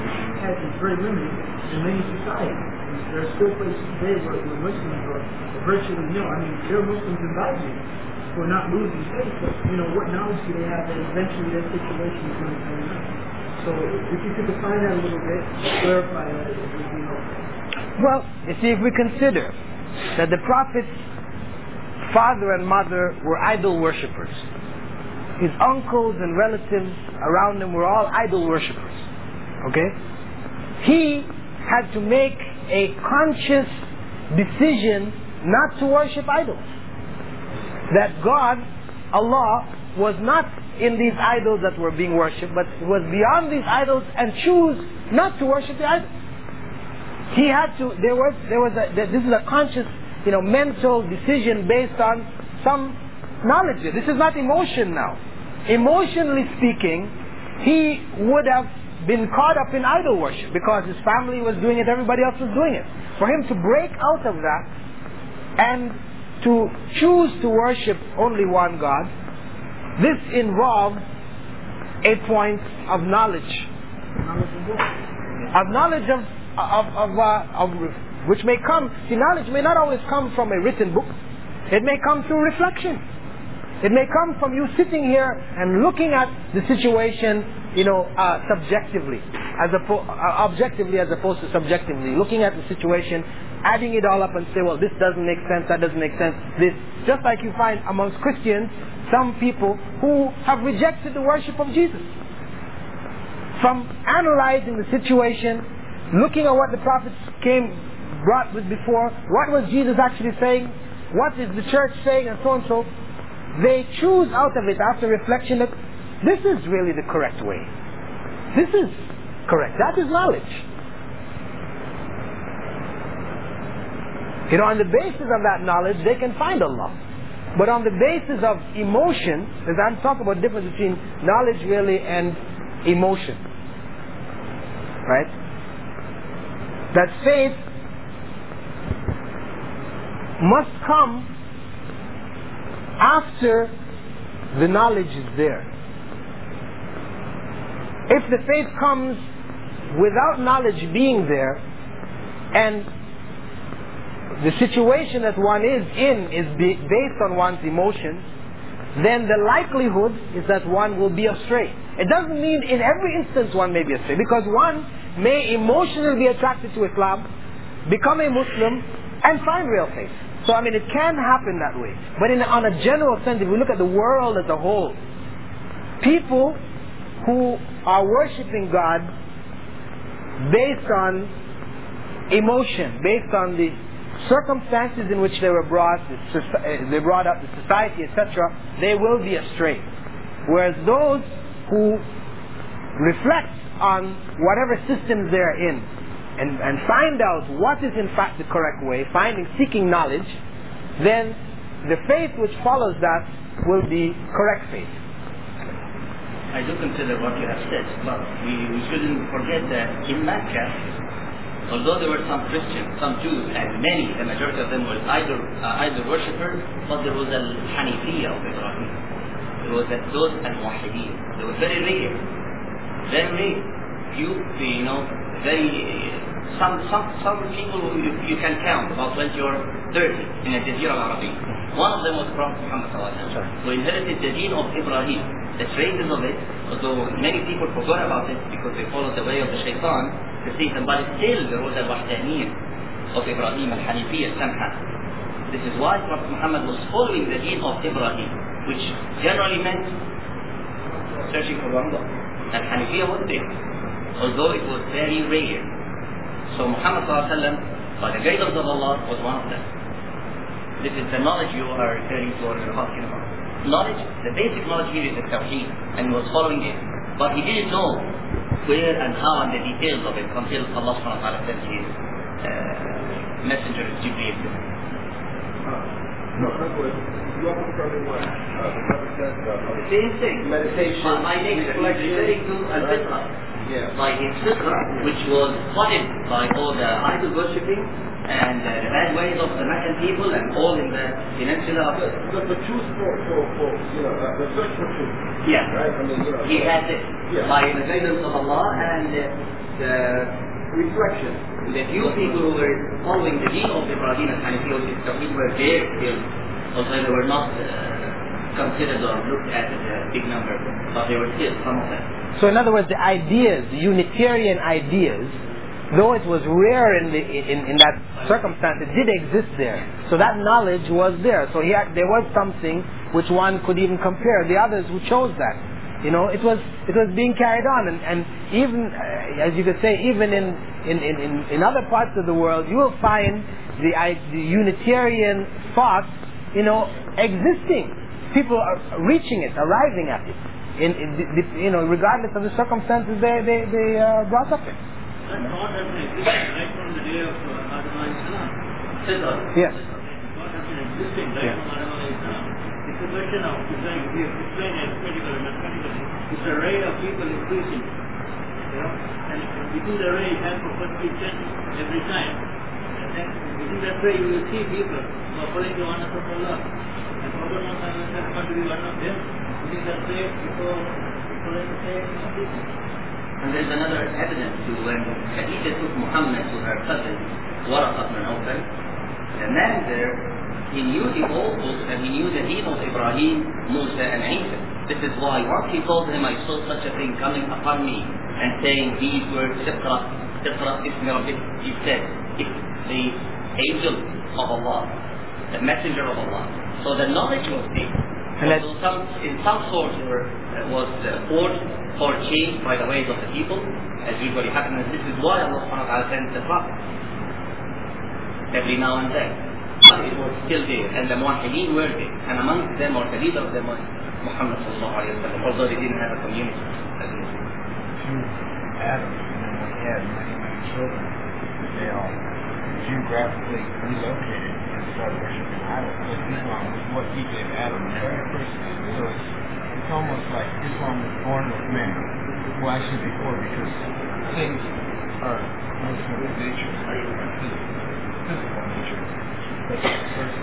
is very limited in many societies. There are still places today where Muslims are virtually nil. I mean, there are Muslims in Bosnia who are not losing faith, but what knowledge do they have that eventually their situation is going to turn around? So if you could define that a little bit, clarify that, it would be helpful. Well, you see, if we consider that the Prophet's father and mother were idol worshippers, his uncles and relatives around him were all idol worshippers, okay? He had to make a conscious decision not to worship idols. That God, Allah, was not in these idols that were being worshipped, but was beyond these idols and choose not to worship the idols. He had to, this is a conscious, mental decision based on some knowledge. This is not emotion now. Emotionally speaking, he would have been caught up in idol worship because his family was doing it, everybody else was doing it. For him to break out of that and to choose to worship only one God, this involves a point of knowledge. Of knowledge of which may come, see, knowledge may not always come from a written book. It may come through reflection. It may come from you sitting here and looking at the situation, subjectively, objectively as opposed to subjectively. Looking at the situation, adding it all up and say, well, this doesn't make sense, that doesn't make sense. This, just like you find amongst Christians, some people who have rejected the worship of Jesus. From analyzing the situation, looking at what the prophets brought with before, what was Jesus actually saying, what is the church saying, and so on and so, they choose out of it after reflection that this is really the correct way. This is correct. That is knowledge. On the basis of that knowledge, they can find Allah. But on the basis of emotion, as I'm talking about the difference between knowledge really and emotion, right? That faith must come after the knowledge is there. If the faith comes without knowledge being there, and the situation that one is in is based on one's emotions, then the likelihood is that one will be astray. It doesn't mean in every instance one may be astray, because one may emotionally be attracted to Islam, become a Muslim, and find real faith. So it can happen that way. But on a general sense, if we look at the world as a whole, people who are worshipping God based on emotion, based on the circumstances in which they were brought up, the society, etc., they will be astray. Whereas those who reflect on whatever systems they're in and find out what is in fact the correct way, seeking knowledge, then the faith which follows that will be correct faith. I do consider what you have said, but we shouldn't forget that in Mecca, although there were some Christians, some Jews, and many, the majority of them were idol worshippers, but there was a Hanifiyya of Ibrahim. There was those al-Muwahhideen. They were very rare. Few, some people you can count, about 20 or 30 in the Jazira al-Arabi. One of them was Prophet Muhammad who inherited the deen of Ibrahim, the traces of it, although many people forgot about it because they followed the way of the shaitan, the Satan, but still there was a wahdaniyya of Ibrahim, al-Hanifiyya samha. This is why Prophet Muhammad was following the deen of Ibrahim, which generally meant searching for Allah. Al-Hanifiyya was there, although it was very rare. So Muhammad by the guidance of Allah, was one of them. This is the knowledge you are referring to or you're talking about. Knowledge, the basic knowledge here is the Tawheed, and he was following it. But he didn't know where and how and the details of it until Allah subhanahu wa ta'ala sent his messenger Jibreel. No, that's what you are confirming what the Prophet said. Same thing. Meditation. My next referring to al-Fitra. Yeah. By his Fitra, which was flooded by all the idol worshipping and the bad ways of the Meccan people and all in the peninsula. The truth for the search for truth. Yeah. Right? He had it by the guidance of Allah and the reflection. The few people who were following the deen of Ibrahim and Hanifiyya were there still, although they were not considered or looked at as a big number, but there were still some of them. So in other words, the ideas, the Unitarian ideas, though it was rare in that circumstance, it did exist there. So that knowledge was there. So there was something which one could even compare. The others who chose that, it was being carried on, and even as you could say, even in other parts of the world, you will find the Unitarian thought, existing. People are reaching it, arriving at it. Regardless of the circumstances they brought up in. That thought has been existing right from the day of Adam alayhi salam. Yes. Thought has been existing right from Adam alayhi salam. It's a question of, we have explained arithmetically, mathematically, it's a ray of people increasing. And within the ray it has perpetual change every time. And then within that ray you will see people who are following the oneness of Allah. And Prophet Muhammad has got to be one of them. Within that ray people following the same people. And there's another evidence to when Khadija took Muhammad to her cousin, Waraqah ibn Nawfal, the man there, he knew the old books and he knew the deen of Ibrahim, Musa and Isa. This is why once he told him, I saw such a thing coming upon me and saying these words, Iqra ismi rabbik, he said, it's the angel of Allah, the messenger of Allah. So the knowledge was there. In some sorts was forged or changed by the ways of the people, as usually happens. This is why Allah subhanahu wa ta'ala sends the Prophet every now and then. But it was still there, and the Muwahhideen were there, and amongst them, or the leader of them was Muhammad sallallahu alayhi wa sallam, although they didn't have a community. Adam, and when he had many children, they all geographically relocated and started worshiping Adam. But Islam was what he gave Adam in the very first place. So it's almost like Islam was born with man. Well, actually before, because things are Muslim in nature, physical nature. But the first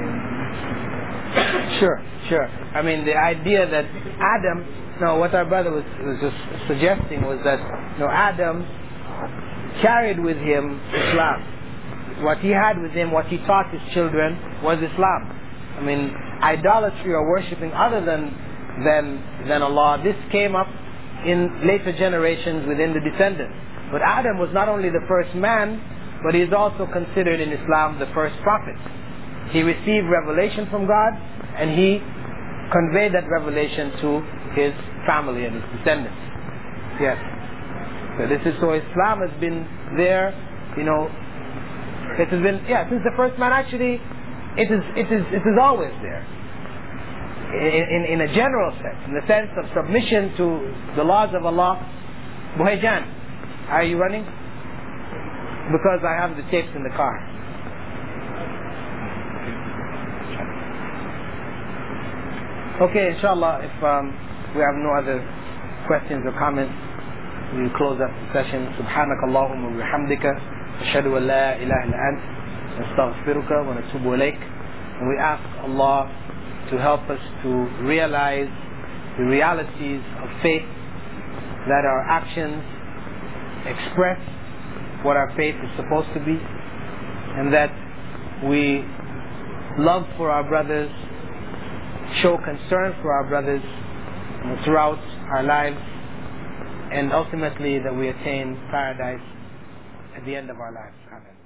Sure. I mean, the idea that Adam, what our brother was just suggesting was that, Adam carried with him Islam. What he had with him, what he taught his children was Islam. I mean, idolatry or worshipping other than Allah, this came up in later generations within the descendants. But Adam was not only the first man, but he is also considered in Islam the first prophet. He received revelation from God, and he conveyed that revelation to his family and his descendants. Yes. So Islam has been there, it has been, since the first man. Actually, it is always there. In a general sense, in the sense of submission to the laws of Allah. Buhayjan, are you running? Because I have the tapes in the car. Okay, inshallah, if we have no other questions or comments, we will close up the session. Subhanaka Allahumma wa bihamdika, ashhadu an la ilaha illa ant, nastaghfiruka wa natubu ilayk. And we ask Allah to help us to realize the realities of faith, that our actions express what our faith is supposed to be, and that we love for our brothers, show concern for our brothers throughout our lives, and ultimately that we attain paradise at the end of our lives. Amen.